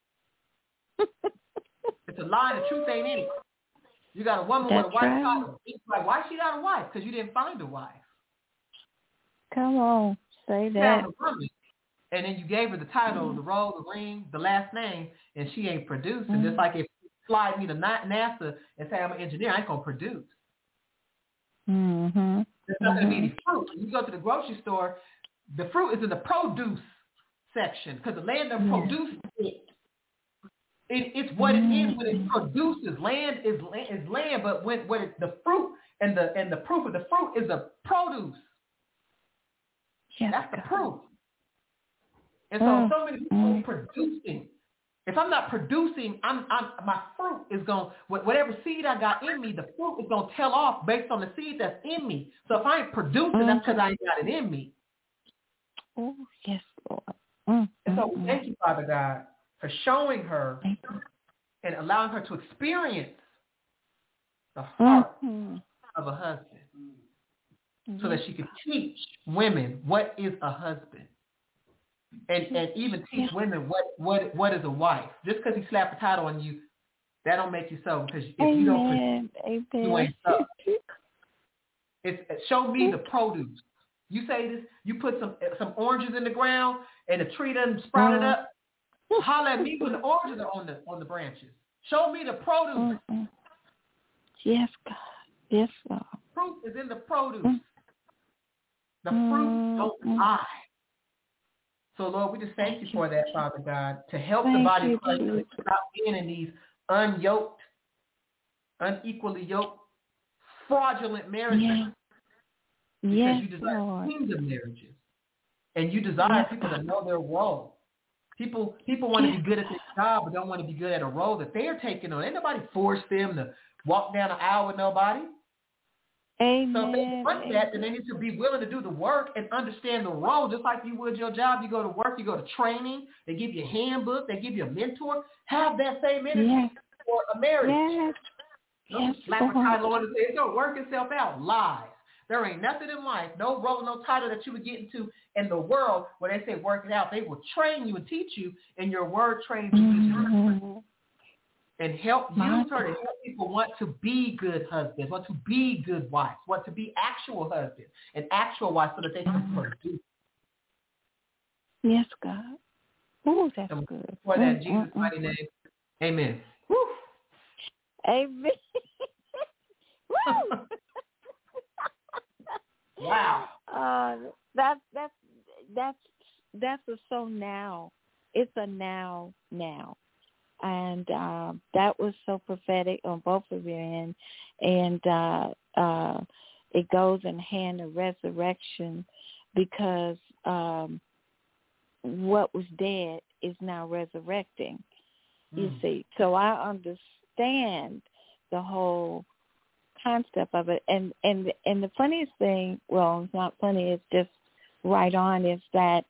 [SPEAKER 2] It's a lie. The truth ain't in it. You got a woman That's with a wife right. title. It's like, why she got a wife? Because you didn't find a wife.
[SPEAKER 5] Come on, say that.
[SPEAKER 2] And then you gave her the title, the role, the ring, the last name, and she ain't produced. Mm-hmm. And just like if you slide me to NASA and say I'm an engineer, I ain't going to produce. Mm-hmm. There's not going to be any fruit. When you go to the grocery store, the fruit is in the produce section because the land that produces it, it, it's what mm-hmm. it is when it produces. Land is is land, but when, when it, the fruit and the and the proof of the fruit is the produce.
[SPEAKER 5] Yes,
[SPEAKER 2] That's the
[SPEAKER 5] God.
[SPEAKER 2] proof. And so, mm. so many people mm. are producing. If I'm not producing, I'm, I'm my fruit is going, whatever seed I got in me, the fruit is going to tell off based on the seed that's in me. So if I ain't producing, mm. that's because I ain't got it in me.
[SPEAKER 5] Oh, yes, Lord. Mm.
[SPEAKER 2] And so we thank you, Father God, for showing her and allowing her to experience the heart mm-hmm. of a husband mm-hmm. so that she could teach women what is a husband. And and even teach women what, what what is a wife. Just because he slapped a title on you, that don't make you so. Because if Amen. you don't, Amen. you ain't so. It's show me the produce. You say this. You put some some oranges in the ground, and the tree doesn't sprout it up. Holler at me when the oranges are on the on the branches. Show me the produce. Mm-mm.
[SPEAKER 5] Yes, God. Yes, God.
[SPEAKER 2] Fruit is in the produce. The fruit don't lie. So, Lord, we just thank you for that, Father God, to help
[SPEAKER 5] thank
[SPEAKER 2] the body
[SPEAKER 5] you,
[SPEAKER 2] of Christ
[SPEAKER 5] Jesus.
[SPEAKER 2] to stop being in these unyoked, unequally yoked, fraudulent marriages.
[SPEAKER 5] Yeah.
[SPEAKER 2] Because
[SPEAKER 5] Yes,
[SPEAKER 2] you desire
[SPEAKER 5] Lord.
[SPEAKER 2] kingdom marriages. And you desire
[SPEAKER 5] Yes,
[SPEAKER 2] people
[SPEAKER 5] God.
[SPEAKER 2] to know their role. People people want
[SPEAKER 5] Yes.
[SPEAKER 2] to be good at their job but don't want to be good at a role that they're taking on. Ain't nobody force them to walk down the aisle with nobody.
[SPEAKER 5] Amen.
[SPEAKER 2] So if they want that, then they need to be willing to do the work and understand the role, just like you would your job. You go to work, you go to training, they give you a handbook, they give you a mentor. Have that same energy
[SPEAKER 5] Yes.
[SPEAKER 2] for a marriage.
[SPEAKER 5] Yes.
[SPEAKER 2] Don't
[SPEAKER 5] Yes,
[SPEAKER 2] slap a
[SPEAKER 5] Lord.
[SPEAKER 2] title on and say, it's going to work itself out. Lies. There ain't nothing in life, no role, no title that you would get into in the world where they say work it out. They will train you and teach you, and your word trains you
[SPEAKER 5] Mm-hmm.
[SPEAKER 2] and help
[SPEAKER 5] My
[SPEAKER 2] use her to help people want to be good husbands, want to be good wives, want to be actual husbands and actual wives so that they can
[SPEAKER 5] Mm-hmm.
[SPEAKER 2] produce.
[SPEAKER 5] Yes, God. Oh, that's
[SPEAKER 2] And
[SPEAKER 5] good.
[SPEAKER 2] for that,
[SPEAKER 5] Mm-mm-mm.
[SPEAKER 2] Jesus' mighty name, amen. Woo.
[SPEAKER 5] Amen. Woo!
[SPEAKER 2] Wow.
[SPEAKER 5] Uh, that's that's that's that's a so now. It's a now now, and uh, that was so prophetic on both of your end, and uh, uh, it goes in hand of resurrection because um, what was dead is now resurrecting. You
[SPEAKER 2] Mm.
[SPEAKER 5] see, so I understand the whole concept of it, and and and the funniest thing, well, it's not funny, it's just right on, is that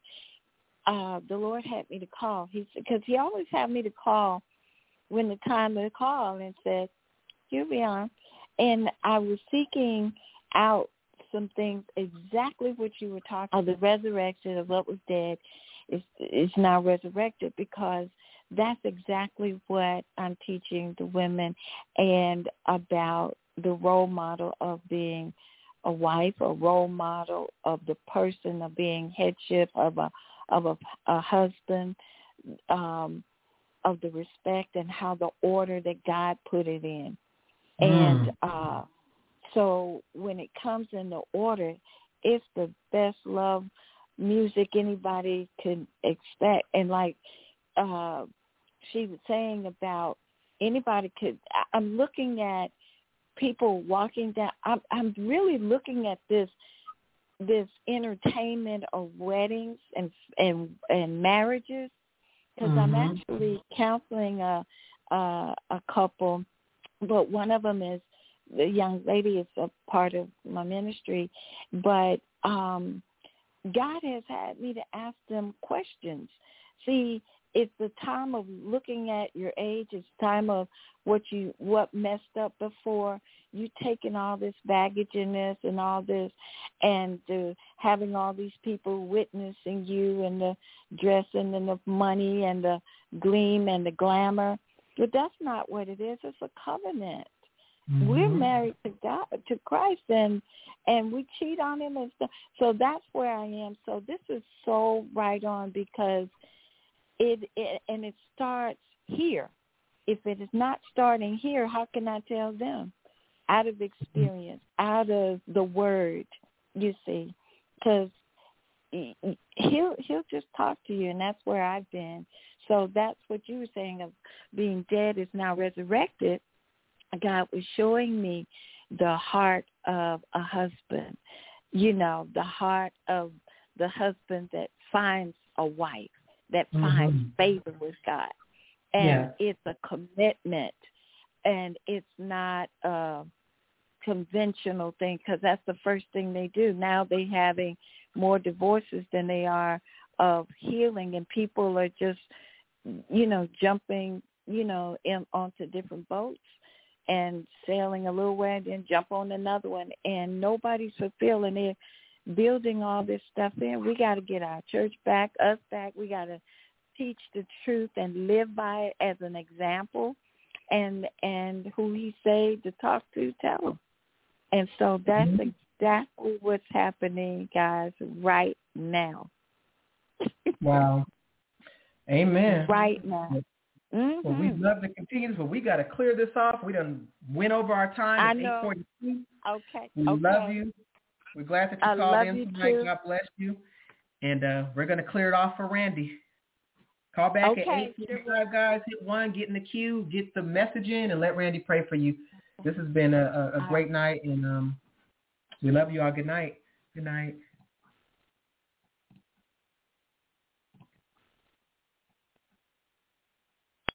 [SPEAKER 5] uh the Lord had me to call. He because he always had me to call when the time to call, and said, "Here we are," and I was seeking out some things, exactly what you were talking about, the resurrection of what was dead is is now resurrected, because that's exactly what I'm teaching the women, and about the role model of being a wife, a role model of the person, of being headship of a of a, a husband, um, of the respect and how the order that God put it in. Mm. And uh, so when it comes in the order, it's the best love music anybody can expect. And like uh, she was saying about anybody could, I'm looking at people walking down. I'm, I'm really looking at this this entertainment of weddings and and and marriages, because mm-hmm. I'm actually counseling a, a a couple, but one of them is the young lady is a part of my ministry, but um, God has had me to ask them questions. See, it's the time of looking at your age. It's time of what you what messed up before. You taking all this baggage in this and all this, and uh, having all these people witnessing you, and the dressing and the money and the gleam and the glamour. But that's not what it is. It's a covenant. Mm-hmm. We're married to God, to Christ, and and we cheat on him and stuff. So that's where I am. So this is so right on, because It, it and it starts here. If it is not starting here, how can I tell them? Out of experience, out of the word, you see, because he'll he'll just talk to you, and that's where I've been. So that's what you were saying of being dead is now resurrected. God was showing me the heart of a husband, you know, the heart of the husband that finds a wife, that finds mm-hmm. favor with God. And yeah. It's a commitment, and it's not a conventional thing, because that's the first thing they do. Now they're having more divorces than they are of healing, and people are just, you know, jumping, you know, in, onto different boats and sailing a little way and then jump on another one, and nobody's fulfilling it. Building all this stuff in, we got to get our church back, us back. We got to teach the truth and live by it as an example, and and who he said to talk to, tell him. And so that's mm-hmm. exactly what's happening, guys, right now.
[SPEAKER 2] Wow. Amen.
[SPEAKER 5] Right now. Mm-hmm.
[SPEAKER 2] Well, we'd love to continue this, but we got to clear this off. We done went over our time. It's eight forty-two.
[SPEAKER 5] Okay.
[SPEAKER 2] We
[SPEAKER 5] okay.
[SPEAKER 2] love you. We're glad that you
[SPEAKER 5] I
[SPEAKER 2] called
[SPEAKER 5] love
[SPEAKER 2] in
[SPEAKER 5] you
[SPEAKER 2] tonight.
[SPEAKER 5] too.
[SPEAKER 2] God bless you. And uh, we're going to clear it off for Randy. Call back
[SPEAKER 5] Okay,
[SPEAKER 2] at eight forty-five, guys. Hit one, get in the queue, get the message in, and let Randy pray for you. This has been a, a, a great night, and um, we love you all. Good night. Good night.